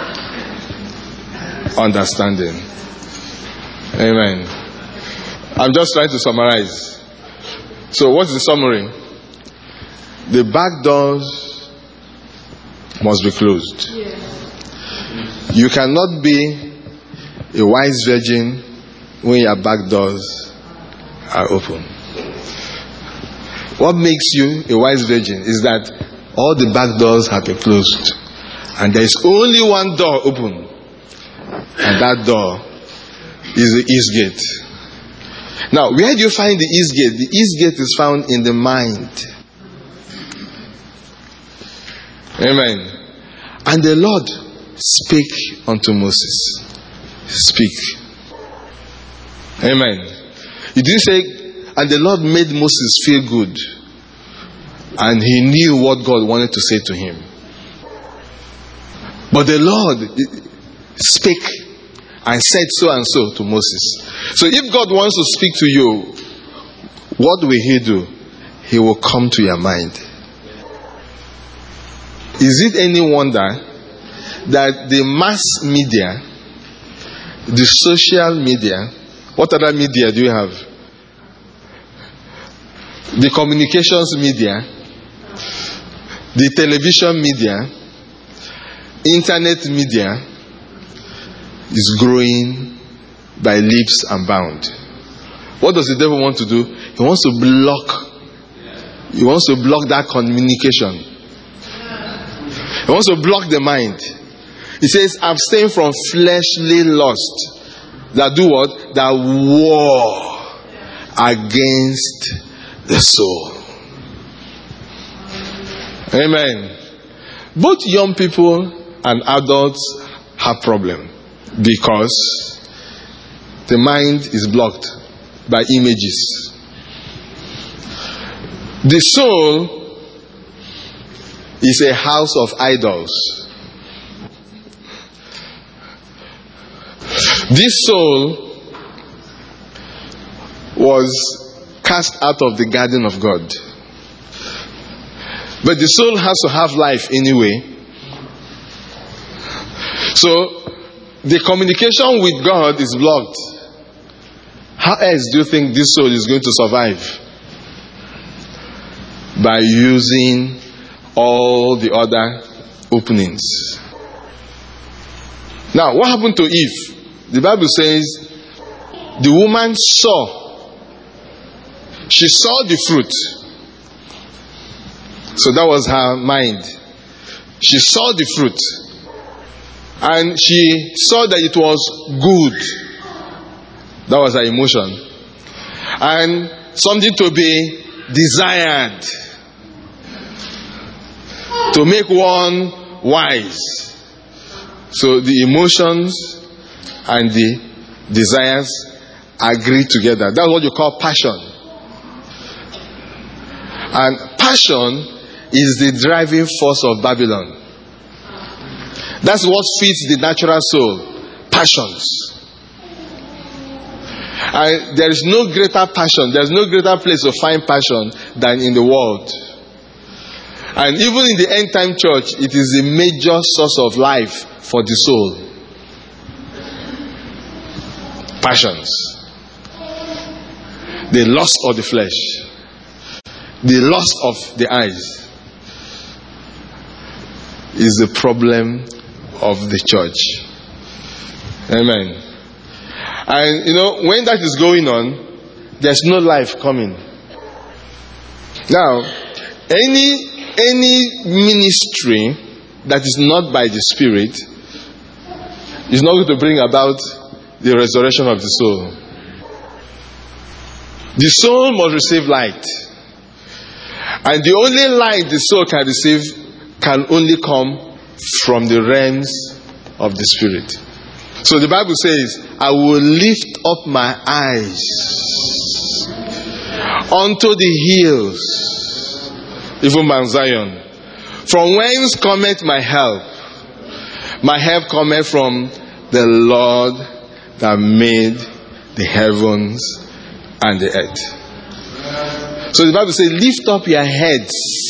understanding. Amen. I'm just trying to summarize. So what's the summary? The back doors must be closed. You cannot be a wise virgin when your back doors are open. What makes you a wise virgin is that all the back doors have been closed, and there is only one door open, and that door is the east gate. Now, where do you find the east gate? The east gate is found in the mind. Amen. And the Lord spake unto Moses. Speak. Amen. It didn't say, and the Lord made Moses feel good, and he knew what God wanted to say to him. But the Lord spake and said so and so to Moses. So if God wants to speak to you, what will he do? He will come to your mind. Is it any wonder that the mass media, the social media, what other media do you have? The communications media, the television media, internet media is growing by leaps and bounds. What does the devil want to do? He wants to block. He wants to block that communication. He wants to block the mind. He says, abstain from fleshly lust. That do what? That war against the soul. Amen. Both young people and adults have problem because the mind is blocked by images. The soul is a house of idols. This soul was cast out of the garden of God. But the soul has to have life anyway. So the communication with God is blocked. How else do you think this soul is going to survive? by using all the other openings. Now, what happened to Eve? The Bible says the woman saw. She saw the fruit. So that was her mind. She saw the fruit. And she saw that it was good. That was her emotion. And something to be desired. To make one wise. So the emotions and the desires agree together. That's what you call passion. And passion is the driving force of Babylon. That's what feeds the natural soul. Passions. And there is no greater passion, there is no greater place to find passion than in the world. And even in the end time church, it is a major source of life for the soul. Passions. The lust of the flesh. The lust of the eyes is the problem of the church. Amen. And you know, when that is going on, there's no life coming. Now, any any ministry that is not by the Spirit is not going to bring about the resurrection of the soul. The soul must receive light. And the only light the soul can receive can only come from the realms of the Spirit. So the Bible says, I will lift up my eyes unto the hills, even Mount Zion. From whence cometh my help? My help cometh from the Lord that made the heavens and the earth. So the Bible says, lift up your heads,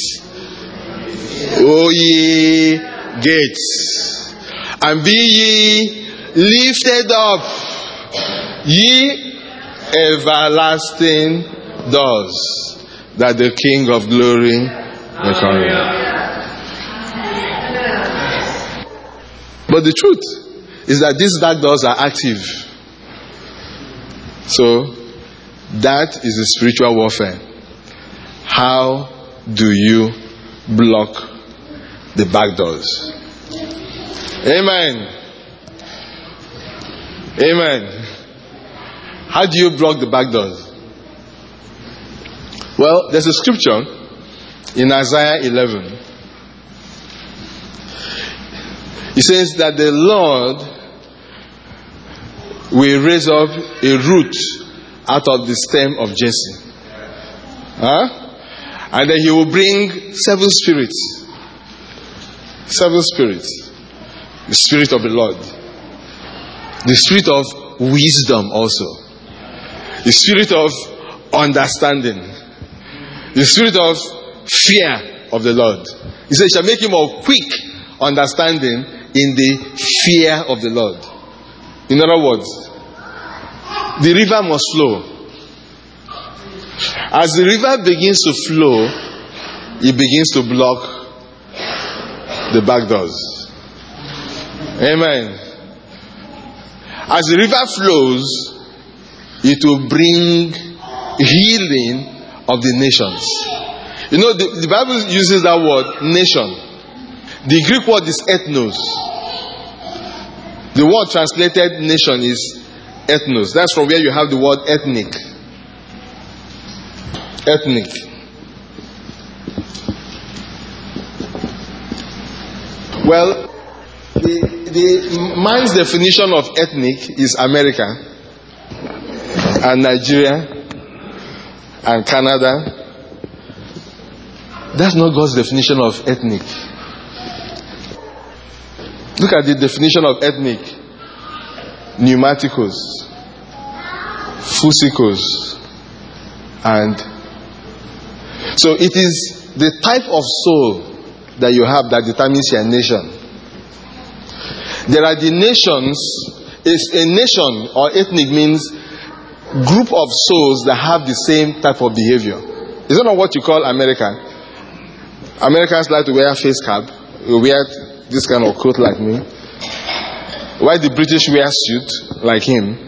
O ye gates, and be ye lifted up, ye everlasting doors, that the King of glory may come in. But the truth is that these dark doors are active. So, that is the spiritual warfare. How do you block the back doors? Amen. Amen. How do you block the back doors? Well, there's a scripture in Isaiah eleven. It says that the Lord will raise up a root out of the stem of Jesse. Huh? And then he will bring seven spirits. Seven spirits. The Spirit of the Lord. The Spirit of wisdom also. The Spirit of understanding. The Spirit of fear of the Lord. He says, shall make him of quick understanding in the fear of the Lord. In other words, the river must flow. As the river begins to flow, it begins to block the back doors. Amen. As the river flows, it will bring healing of the nations. You know, the, the Bible uses that word, nation. The Greek word is ethnos. The word translated nation is ethnos. That's from where you have the word ethnic. Ethnic. Well, the, the man's definition of ethnic is America and Nigeria and Canada. That's not God's definition of ethnic. Look at the definition of ethnic. Pneumaticos, fusicos, and so it is the type of soul that you have that determines your nation. There are the nations. Is a nation or ethnic means group of souls that have the same type of behavior. Is that not what you call America? Americans like to wear face cap. You wear this kind of coat like me. Why the British wear suit like him?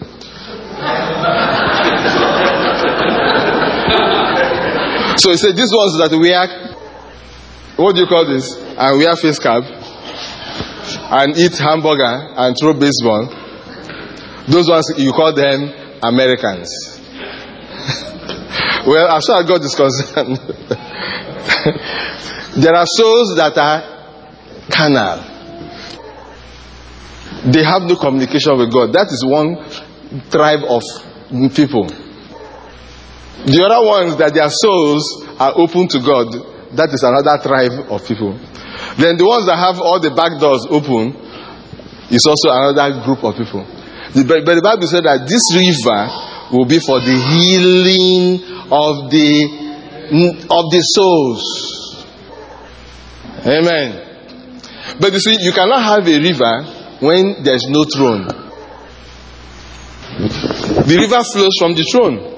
So he said, these ones that wear, what do you call this? And wear face cap and eat hamburger and throw baseball. Those ones, you call them Americans. Well, as far as God is concerned, there are souls that are carnal. They have no communication with God. That is one tribe of people. The other ones that their souls are open to God, that is another tribe of people. Then the ones that have all the back doors open is also another group of people. But the Bible said that this river will be for the healing of the of the souls. Amen. But you see, you cannot have a river when there's no throne. The river flows from the throne.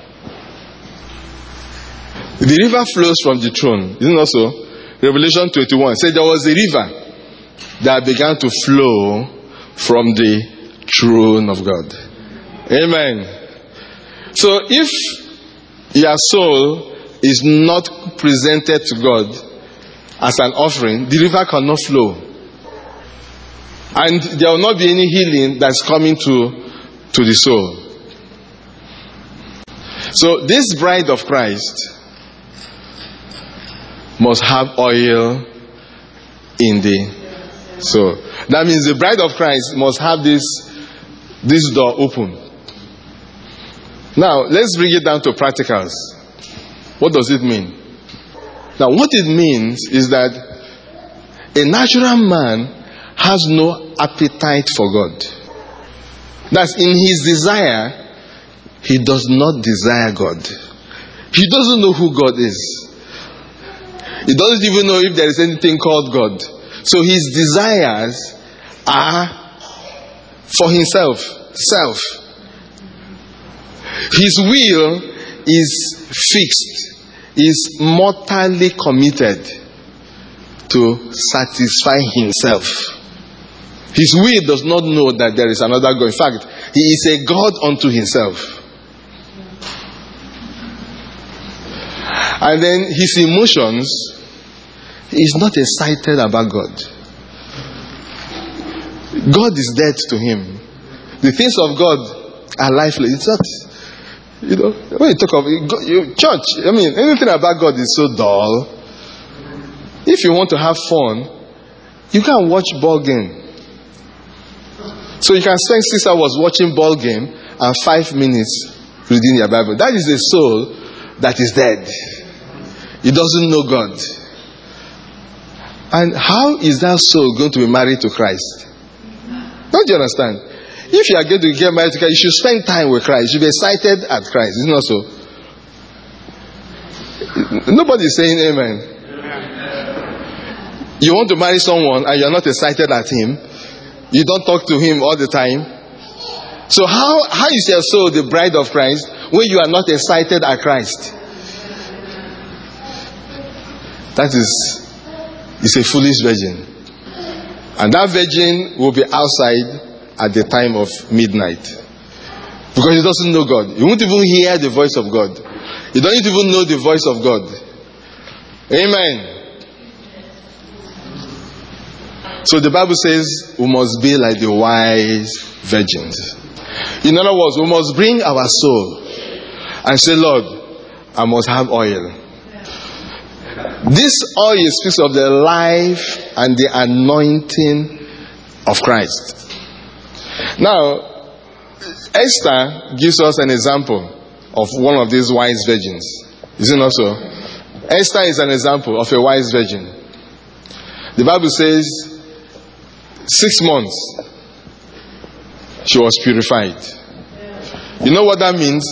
The river flows from the throne. Isn't it so? Revelation twenty-one said there was a river that began to flow from the throne of God. Amen. So if your soul is not presented to God as an offering, the river cannot flow. And there will not be any healing that's coming to, to the soul. So this bride of Christ must have oil in the soul. That means the bride of Christ must have this, this door open. Now, let's bring it down to practicals. What does it mean? Now, what it means is that a natural man has no appetite for God. That's in his desire, he does not desire God. He doesn't know who God is. He doesn't even know if there is anything called God. So his desires are for himself, self. His will is fixed, is mortally committed to satisfy himself. His will does not know that there is another God. In fact, he is a God unto himself. And then his emotions, he is not excited about God. God is dead to him. The things of God are lifeless. It's not, you know, when you talk of you, church, I mean, anything about God is so dull. If you want to have fun, you can watch ball game. So you can spend six hours watching ball game and five minutes reading your Bible. That is a soul that is dead. It doesn't know God. And how is that soul going to be married to Christ? Don't you understand? If you are going to get married to Christ, you should spend time with Christ. You should be excited at Christ. Isn't it so? Nobody is saying amen. You want to marry someone and you are not excited at him. You don't talk to him all the time. So how, how is your soul the bride of Christ when you are not excited at Christ? That is, is a foolish virgin. And that virgin will be outside at the time of midnight. Because he doesn't know God. You won't even hear the voice of God. You don't even know the voice of God. Amen. So the Bible says we must be like the wise virgins. In other words, we must bring our soul and say, Lord, I must have oil. This oil speaks of the life and the anointing of Christ. Now, Esther gives us an example of one of these wise virgins. Is it not so? Esther is an example of a wise virgin. The Bible says, six months she was purified. You know what that means?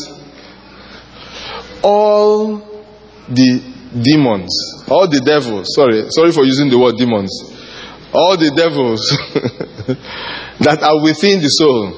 All the demons, all the devils, sorry, sorry for using the word demons, all the devils that are within the soul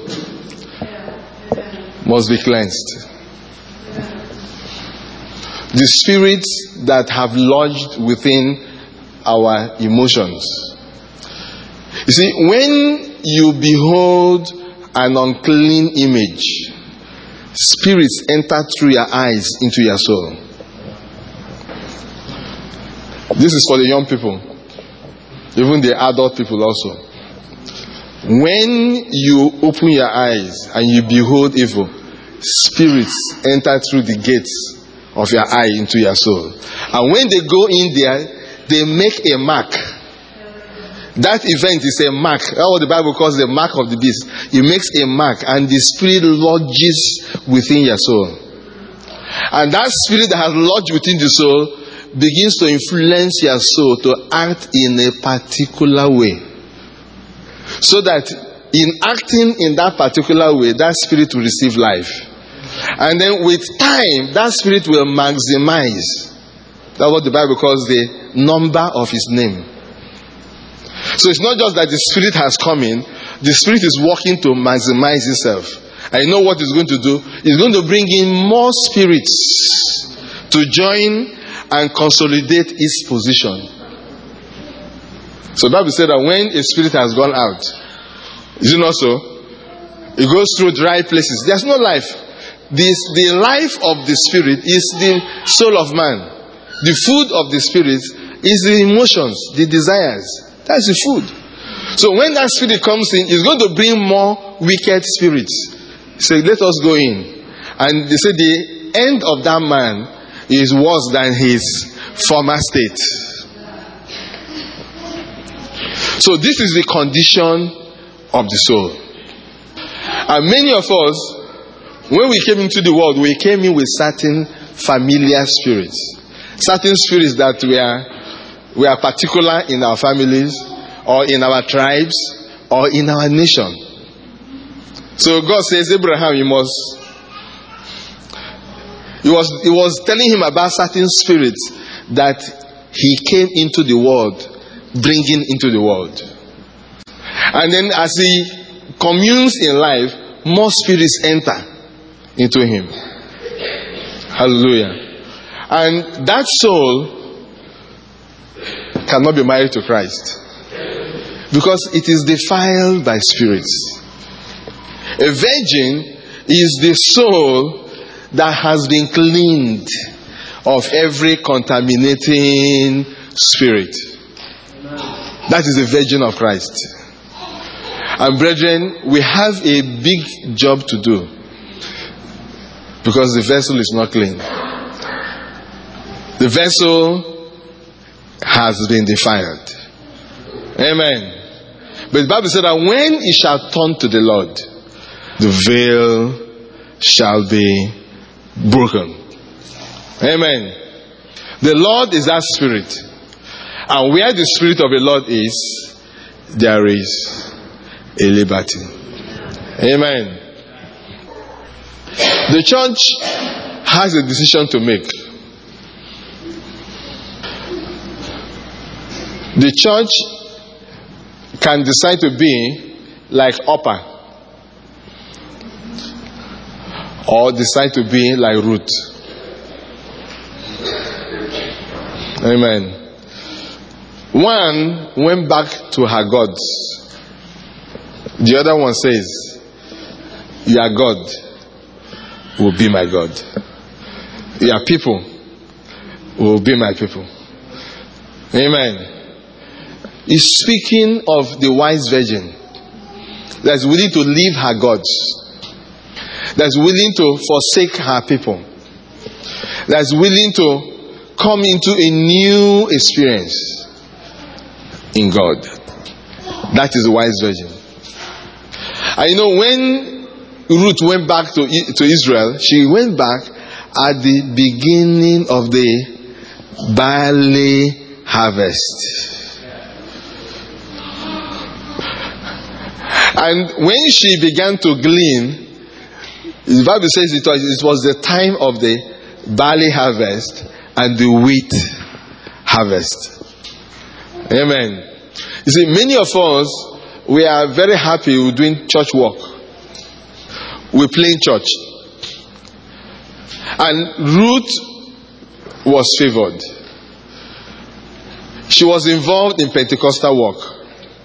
must be cleansed. The spirits that have lodged within our emotions. You see, when you behold an unclean image, spirits enter through your eyes into your soul. This is for the young people, even the adult people also. When you open your eyes and you behold evil, spirits enter through the gates of your eye into your soul. And when they go in there, they make a mark. That event is a mark. That's what the Bible calls the mark of the beast. It makes a mark, and the spirit lodges within your soul. And that spirit that has lodged within the soul begins to influence your soul to act in a particular way. So that in acting in that particular way, that spirit will receive life. And then with time, that spirit will maximize. That's what the Bible calls the number of his name. So it's not just that the spirit has come in, the spirit is working to maximize itself. And you know what it's going to do? It's going to bring in more spirits to join and consolidate its position. So the Bible said that when a spirit has gone out, is it not so? It goes through dry places. There's no life. This, the life of the spirit is the soul of man. The food of the spirit is the emotions, the desires. That's the food. So when that spirit comes in, it's going to bring more wicked spirits. Say, let us go in. And they say the end of that man is worse than his former state. So this is the condition of the soul. And many of us, when we came into the world, we came in with certain familiar spirits. Certain spirits that were, were particular in our families, or in our tribes, or in our nation. So God says, Abraham, you must... He was, he was telling him about certain spirits that he came into the world, bringing into the world. And then as he communes in life, more spirits enter into him. Hallelujah. And that soul cannot be married to Christ, because it is defiled by spirits. A virgin is the soul that has been cleaned of every contaminating spirit. That is the virgin of Christ. And brethren, we have a big job to do, because the vessel is not clean. The vessel has been defiled. Amen. But the Bible said that when it shall turn to the Lord, the veil shall be broken. Amen. The Lord is that spirit. And where the spirit of the Lord is, there is a liberty. Amen. The church has a decision to make. The church can decide to be like Orpah, or decide to be like Ruth. Amen. One went back to her gods. The other one says, your God will be my God. Your people will be my people. Amen. He's speaking of the wise virgin that's willing to leave her gods, that's willing to forsake her people, that's willing to come into a new experience in God. That is the wise virgin. And you know, when Ruth went back to, to Israel, she went back at the beginning of the barley harvest. And when she began to glean, the Bible says it was, it was the time of the barley harvest and the wheat harvest. Amen. You see, many of us, we are very happy with doing church work. We play in church. And Ruth was favored. She was involved in Pentecostal work.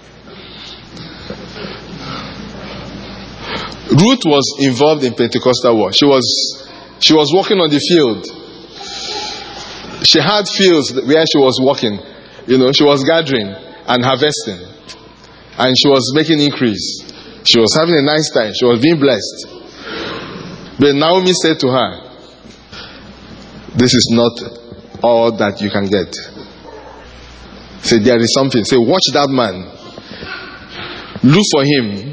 Ruth was involved in Pentecostal work. She was she was working on the field. She had fields where she was working. You know, she was gathering and harvesting. And she was making increase. She was having a nice time. She was being blessed. But Naomi said to her, this is not all that you can get. Say, there is something. Say, watch that man. Look for him.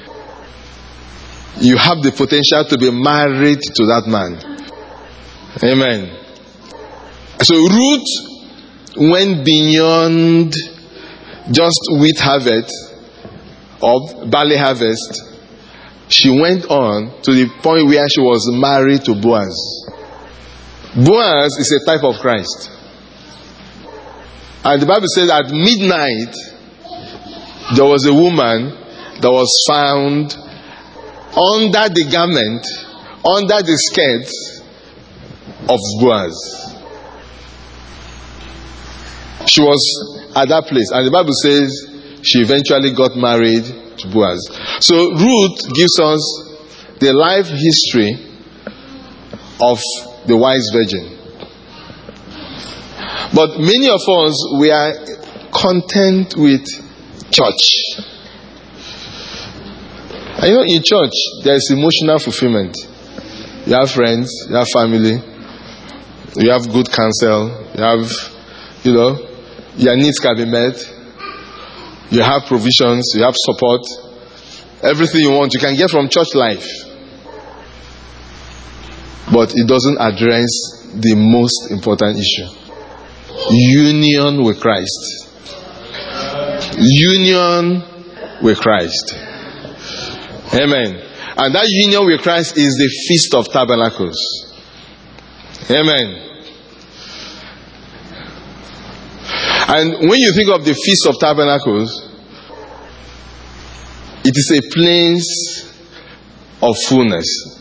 You have the potential to be married to that man. Amen. So Ruth went beyond just wheat harvest or barley harvest. She went on to the point where she was married to Boaz. Boaz is a type of Christ. And the Bible says at midnight, there was a woman that was found under the garment, under the skirt of Boaz. She was at that place. And the Bible says she eventually got married to Boaz. So Ruth gives us the life history of the wise virgin. But many of us, we are content with church. And you know, in church, there is emotional fulfillment. You have friends, you have family, you have good counsel, you have, you know, your needs can be met, you have provisions, you have support. Everything you want, you can get from church life. But it doesn't address the most important issue. Union with Christ. Union with Christ. Amen. And that union with Christ is the Feast of Tabernacles. Amen. And when you think of the Feast of Tabernacles, it is a place of fullness.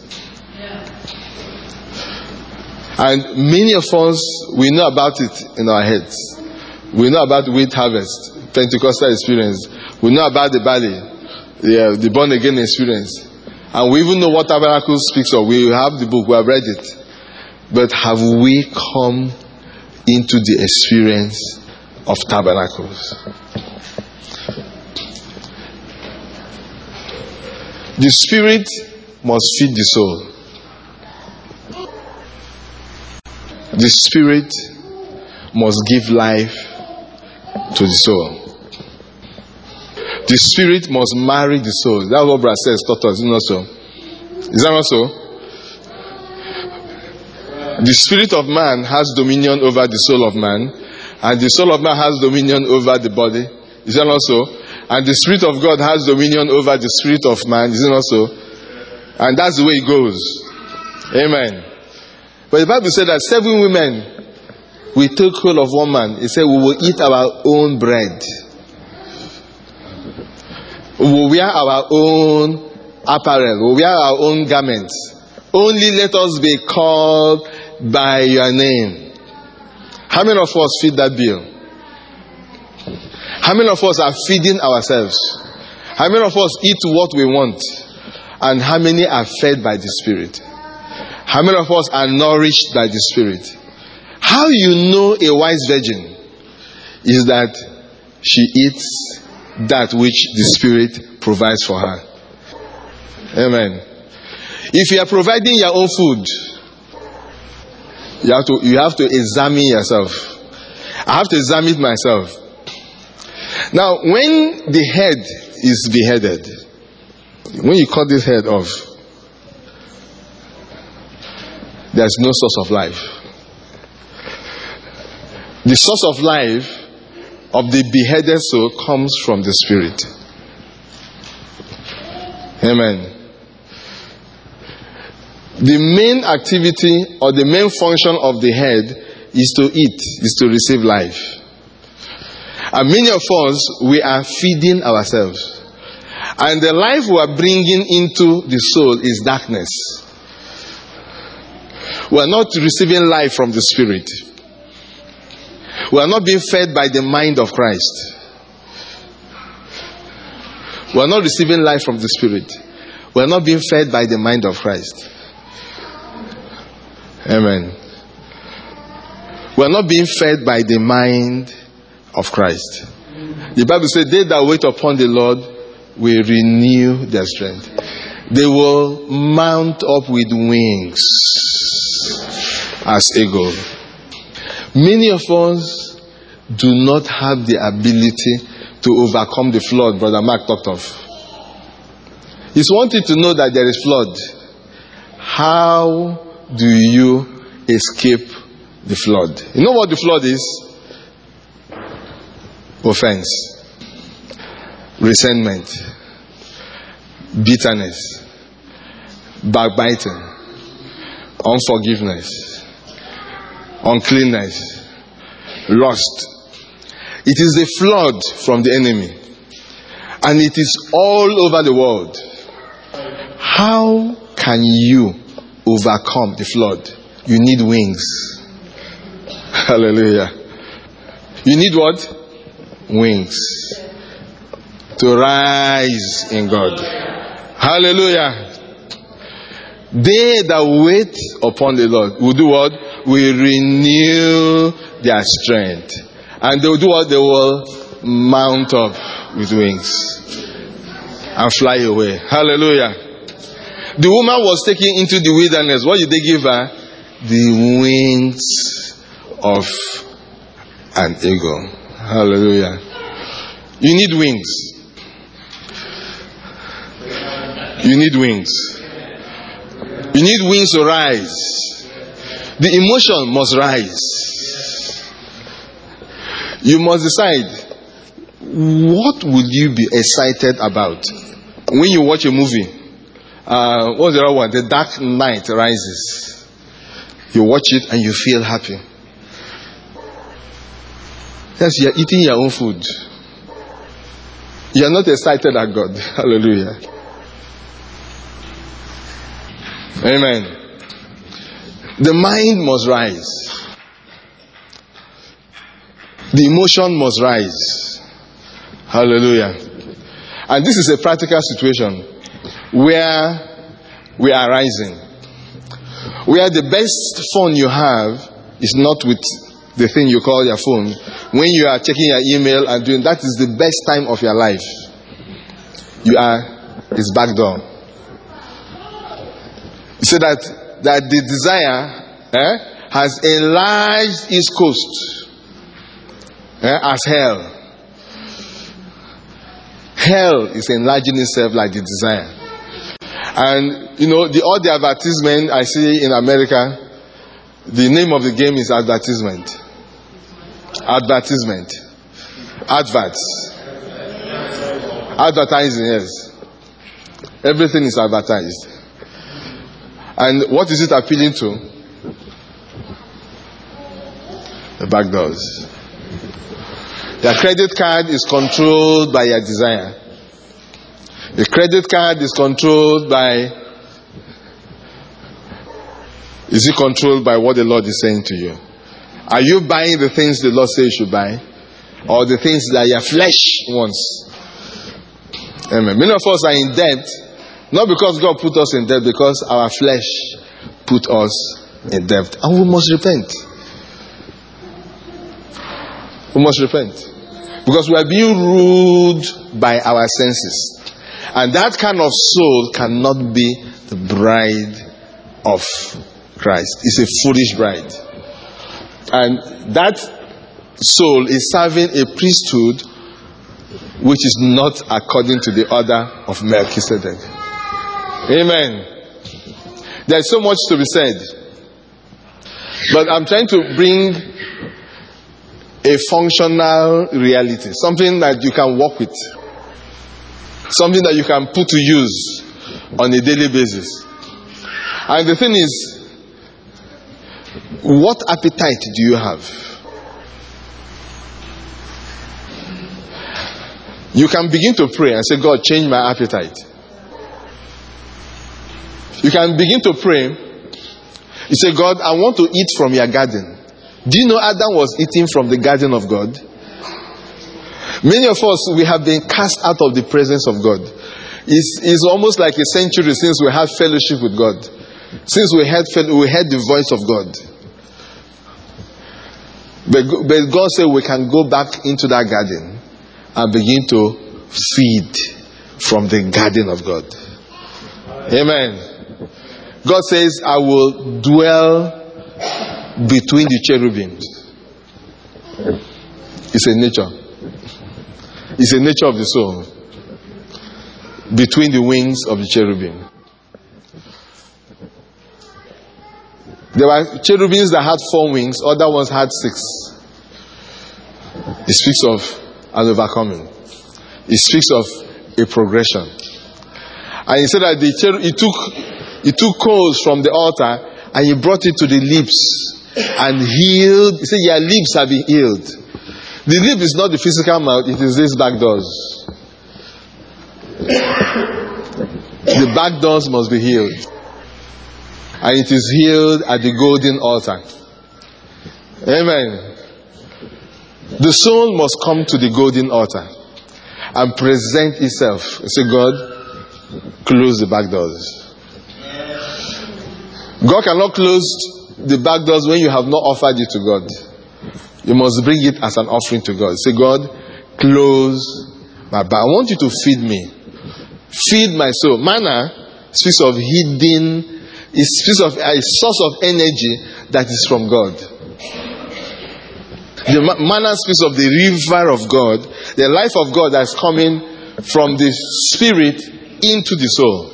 And many of us, we know about it in our heads. We know about wheat harvest, Pentecostal experience. We know about the barley, the, the born again experience. And we even know what tabernacle speaks of. We have the book, we have read it. But have we come into the experience of tabernacles? The spirit must feed the soul. The spirit must give life to the soul. The spirit must marry the soul. That's what Brother says taught us, isn't it so? Is that not so? The spirit of man has dominion over the soul of man, and the soul of man has dominion over the body. Is that not so? And the spirit of God has dominion over the spirit of man. Is it not so? And that's the way it goes. Amen. But the Bible said that seven women we took hold of one man. It said we will eat our own bread. We will wear our own apparel. We will wear our own garments. Only let us be called by your name. How many of us fit that bill? How many of us are feeding ourselves? How many of us eat what we want? And how many are fed by the Spirit? How many of us are nourished by the Spirit? How you know a wise virgin is that she eats that which the Spirit provides for her. Amen. If you are providing your own food, you have to, you have to examine yourself. I have to examine myself. Now, when the head is beheaded, when you cut this head off, there's no source of life. The source of life of the beheaded soul comes from the Spirit. Amen. The main activity or the main function of the head is to eat, is to receive life. And many of us, we are feeding ourselves. And the life we are bringing into the soul is darkness. We are not receiving life from the Spirit. We are not being fed by the mind of Christ. We are not receiving life from the Spirit. We are not being fed by the mind of Christ. Amen. We are not being fed by the mind of Christ. The Bible says, they that wait upon the Lord will renew their strength. They will mount up with wings as eagle. Many of us do not have the ability to overcome the flood Brother Mark talked of. It's one thing to know that there is flood. How do you escape the flood? You know what the flood is? Offense, resentment, bitterness, backbiting, unforgiveness, uncleanness, lust. It is a flood from the enemy, and it is all over the world. How can you overcome the flood? You need wings. Hallelujah. You need what? Wings. To rise in God. Hallelujah. They that wait upon the Lord will do what? Will renew their strength. And they will do what? They will mount up with wings and fly away. Hallelujah. The woman was taken into the wilderness. What did they give her? The wings of an eagle. Hallelujah. You need wings. You need wings. You need wings to rise. The emotion must rise. You must decide, what will you be excited about when you watch a movie? Uh, what's the other one? The Dark Knight Rises. You watch it and you feel happy. Yes, you are eating your own food. You are not excited at God. Hallelujah. Amen. The mind must rise. The emotion must rise. Hallelujah. And this is a practical situation where we are rising. Where the best phone you have is not with the thing you call your phone. When you are checking your email and doing that, is the best time of your life. You are his back door. You say that that the desire eh, has enlarged its coast eh, as hell. Hell is enlarging itself like the desire. And you know, the all the advertisement I see in America, the name of the game is advertisement. Advertisement. Adverts. Advertising, yes. Everything is advertised. And what is it appealing to? The back doors. Your credit card is controlled by your desire. The credit card is controlled by... Is it controlled by what the Lord is saying to you? Are you buying the things the Lord says you should buy? Or the things that your flesh wants? Amen. Many of us are in debt, not because God put us in debt, because our flesh put us in debt. And we must repent. We must repent. Because we are being ruled by our senses. And that kind of soul cannot be the bride of Christ. It's a foolish bride. And that soul is serving a priesthood which is not according to the order of Melchizedek. Amen. There's so much to be said. But I'm trying to bring a functional reality. Something that you can work with. Something that you can put to use on a daily basis. And the thing is, what appetite do you have? You can begin to pray and say, God, change my appetite. You can begin to pray. You say, God, I want to eat from your garden. Do you know Adam was eating from the garden of God? Many of us, we have been cast out of the presence of God. It's, it's almost like a century since we had fellowship with God. Since we had we heard the voice of God. But, but God said we can go back into that garden and begin to feed from the garden of God. Amen. God says, I will dwell between the cherubims. It's a nature. It's a nature of the soul. Between the wings of the cherubim. There were cherubims that had four wings, other ones had six. It speaks of an overcoming. It speaks of a progression. And he said that the cherub, he took he took coals from the altar and he brought it to the lips and healed. He said, your lips have been healed. The lip is not the physical mouth, it is these back doors. The back doors must be healed. And it is healed at the golden altar. Amen. The soul must come to the golden altar and present itself. Say, God, close the back doors. God cannot close the back doors when you have not offered it to God. You must bring it as an offering to God. Say, God, close my back. I want you to feed me. Feed my soul. Manna speaks of hidden, it speaks of a source of energy that is from God. The manna speaks of the river of God, the life of God that's coming from the spirit into the soul.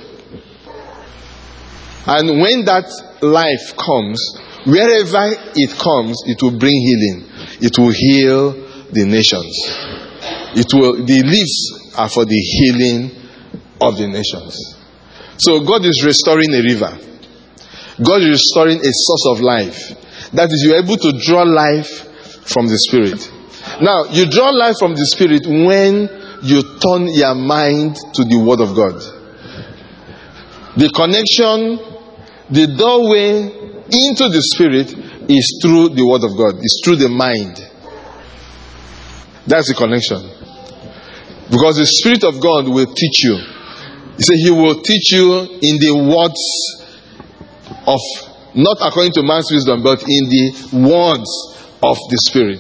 And when that life comes, wherever it comes, it will bring healing. It will heal the nations. It will. The leaves are for the healing of the nations. So God is restoring a river. God is restoring a source of life. That is, you're able to draw life from the Spirit. Now, you draw life from the Spirit when you turn your mind to the Word of God. The connection, the doorway into the Spirit is through the Word of God. It's through the mind. That's the connection. Because the Spirit of God will teach you. He said He will teach you in the words of, not according to man's wisdom, but in the words of the Spirit.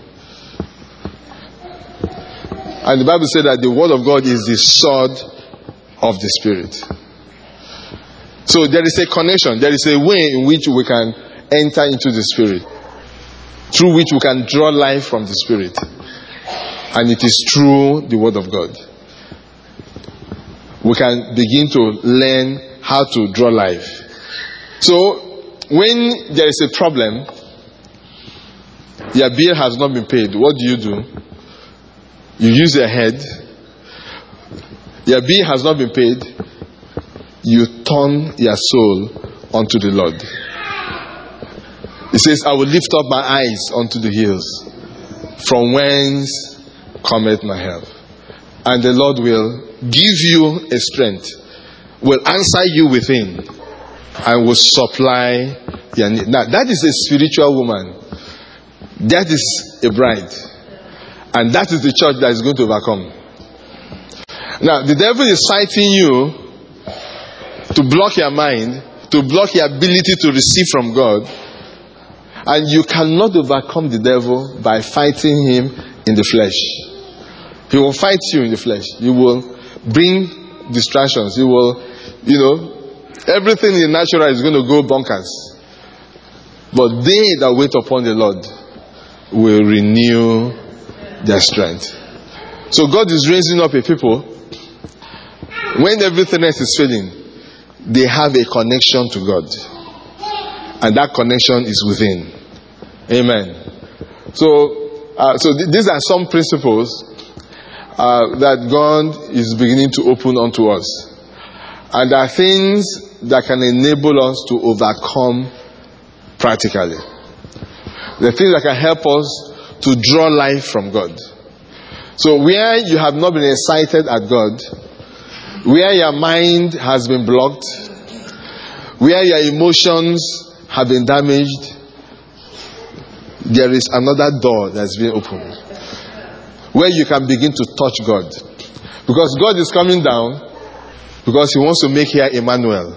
And the Bible said that the Word of God is the sword of the Spirit. So there is a connection. There is a way in which we can enter into the Spirit, through which we can draw life from the Spirit. And it is through the Word of God. We can begin to learn how to draw life. So, when there is a problem, your bill has not been paid, what do you do? You use your head. Your bill has not been paid. You turn your soul unto the Lord. It says, I will lift up my eyes unto the hills, from whence cometh my help. And the Lord will give you a strength, will answer you within, and will supply your need. Now, that is a spiritual woman. That is a bride. And that is the church that is going to overcome. Now, the devil is fighting you to block your mind, to block your ability to receive from God. And you cannot overcome the devil by fighting him in the flesh. He will fight you in the flesh. He will bring distractions. He will, you know, everything in the natural is going to go bonkers. But they that wait upon the Lord will renew their strength. So God is raising up a people. When everything else is failing, they have a connection to God. And that connection is within. Amen. So, uh, so th- these are some principles uh, that God is beginning to open unto us. And there are things that can enable us to overcome practically. The things that can help us to draw life from God. So where you have not been excited at God, where your mind has been blocked, where your emotions have been damaged, there is another door that's been opened where you can begin to touch God. Because God is coming down because he wants to make here Emmanuel,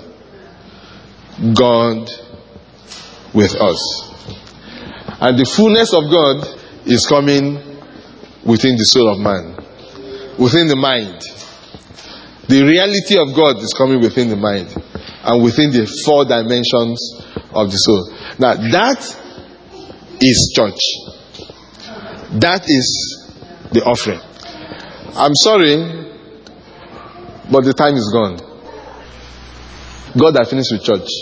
God with us. And the fullness of God is coming within the soul of man, within the mind. The reality of God is coming within the mind and within the four dimensions of the soul. Now that is church. That is the offering. I'm sorry, but the time is gone. God has finished with church.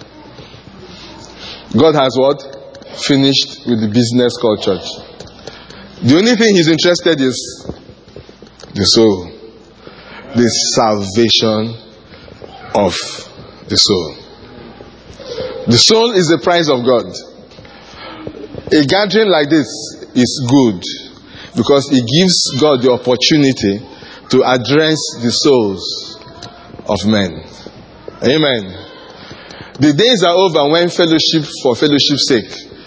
God has what? Finished with the business called church. The only thing he's interested is the soul. The salvation of the soul. The soul is the prize of God. A gathering like this is good because it gives God the opportunity to address the souls of men. Amen. The days are over when fellowship for fellowship's sake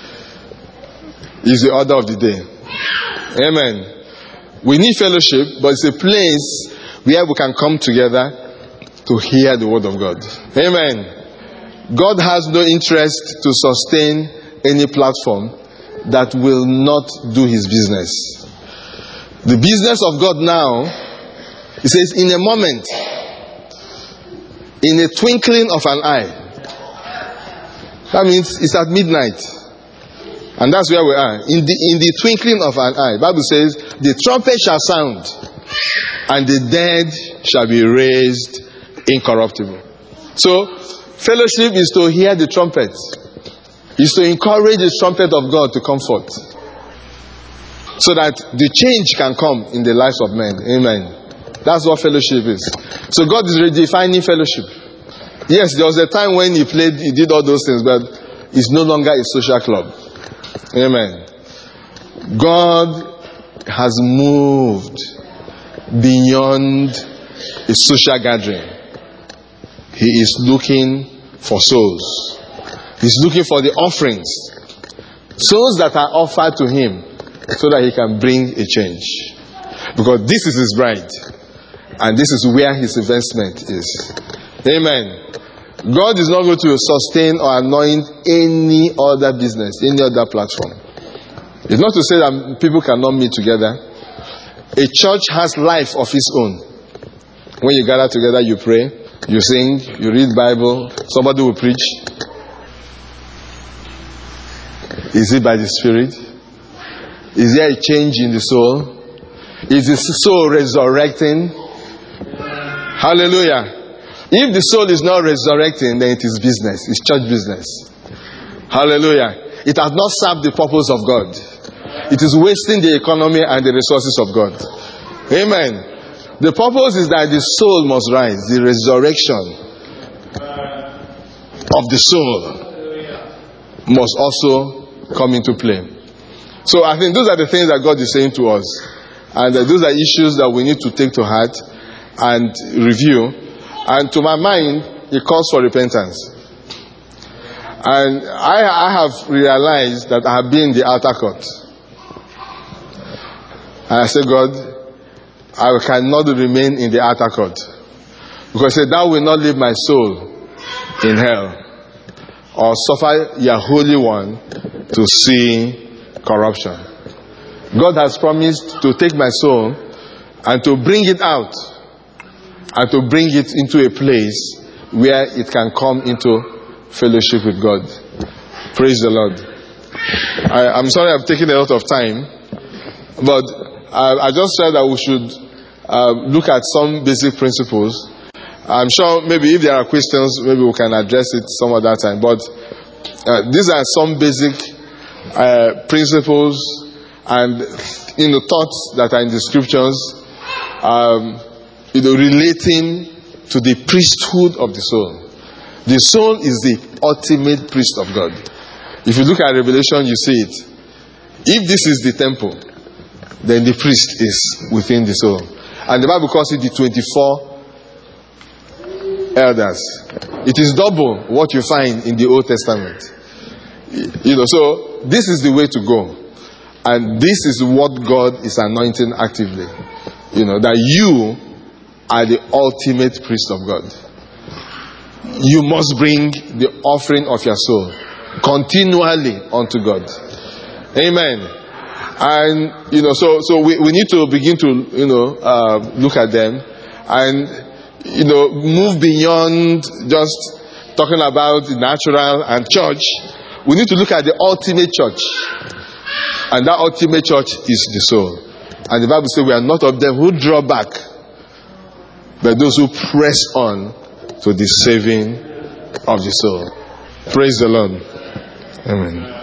is the order of the day. Amen. We need fellowship, but it's a place where we can come together to hear the word of God. Amen. God has no interest to sustain any platform that will not do his business. The business of God now, he says, in a moment, in a twinkling of an eye. That means it's at midnight. And that's where we are. In the, in the twinkling of an eye. The Bible says, the trumpet shall sound, and the dead shall be raised incorruptible. So, fellowship is to hear the trumpet. Is to encourage the trumpet of God to come forth. So that the change can come in the lives of men. Amen. That's what fellowship is. So God is redefining fellowship. Yes, there was a time when he played, he did all those things, but it's no longer a social club. Amen. God has moved beyond a social gathering. He is looking for souls. He's looking for the offerings. Souls that are offered to him so that he can bring a change. Because this is his bride. And this is where his investment is. Amen. God is not going to sustain or anoint any other business, any other platform. It's not to say that people cannot meet together. A church has life of its own. When you gather together, you pray, you sing, you read Bible, somebody will preach. Is it by the Spirit? Is there a change in the soul? Is the soul resurrecting? Hallelujah. If the soul is not resurrecting, then it is business. It's church business. Hallelujah. It has not served the purpose of God. It is wasting the economy and the resources of God. Amen. The purpose is that the soul must rise. The resurrection of the soul must also come into play. So I think those are the things that God is saying to us. And uh, those are issues that we need to take to heart and review. And to my mind, it calls for repentance. And I, I have realized that I have been in the outer court. And I said, God, I cannot remain in the outer court. Because I said, thou will not leave my soul in hell, or suffer your Holy One to see corruption. God has promised to take my soul and to bring it out and to bring it into a place where it can come into fellowship with God. Praise the Lord. I, I'm sorry I've taken a lot of time, but I, I just felt that we should uh, look at some basic principles. I'm sure maybe if there are questions, maybe we can address it some other time. But uh, these are some basic uh, principles and you know thoughts that are in the scriptures, um, you know, relating to the priesthood of the soul. The soul is the ultimate priest of God. If you look at Revelation, you see it. If this is the temple, then the priest is within the soul. And the Bible calls it the twenty-four elders. It is double what you find in the Old Testament. You know, so this is the way to go. And this is what God is anointing actively. You know, that you are the ultimate priest of God. You must bring the offering of your soul continually unto God. Amen. And, you know, so so we, we need to begin to, you know, uh, look at them and, you know, move beyond just talking about the natural and church. We need to look at the ultimate church. And that ultimate church is the soul. And the Bible says we are not of them who draw back, but those who press on to the saving of the soul. Praise the Lord. Amen.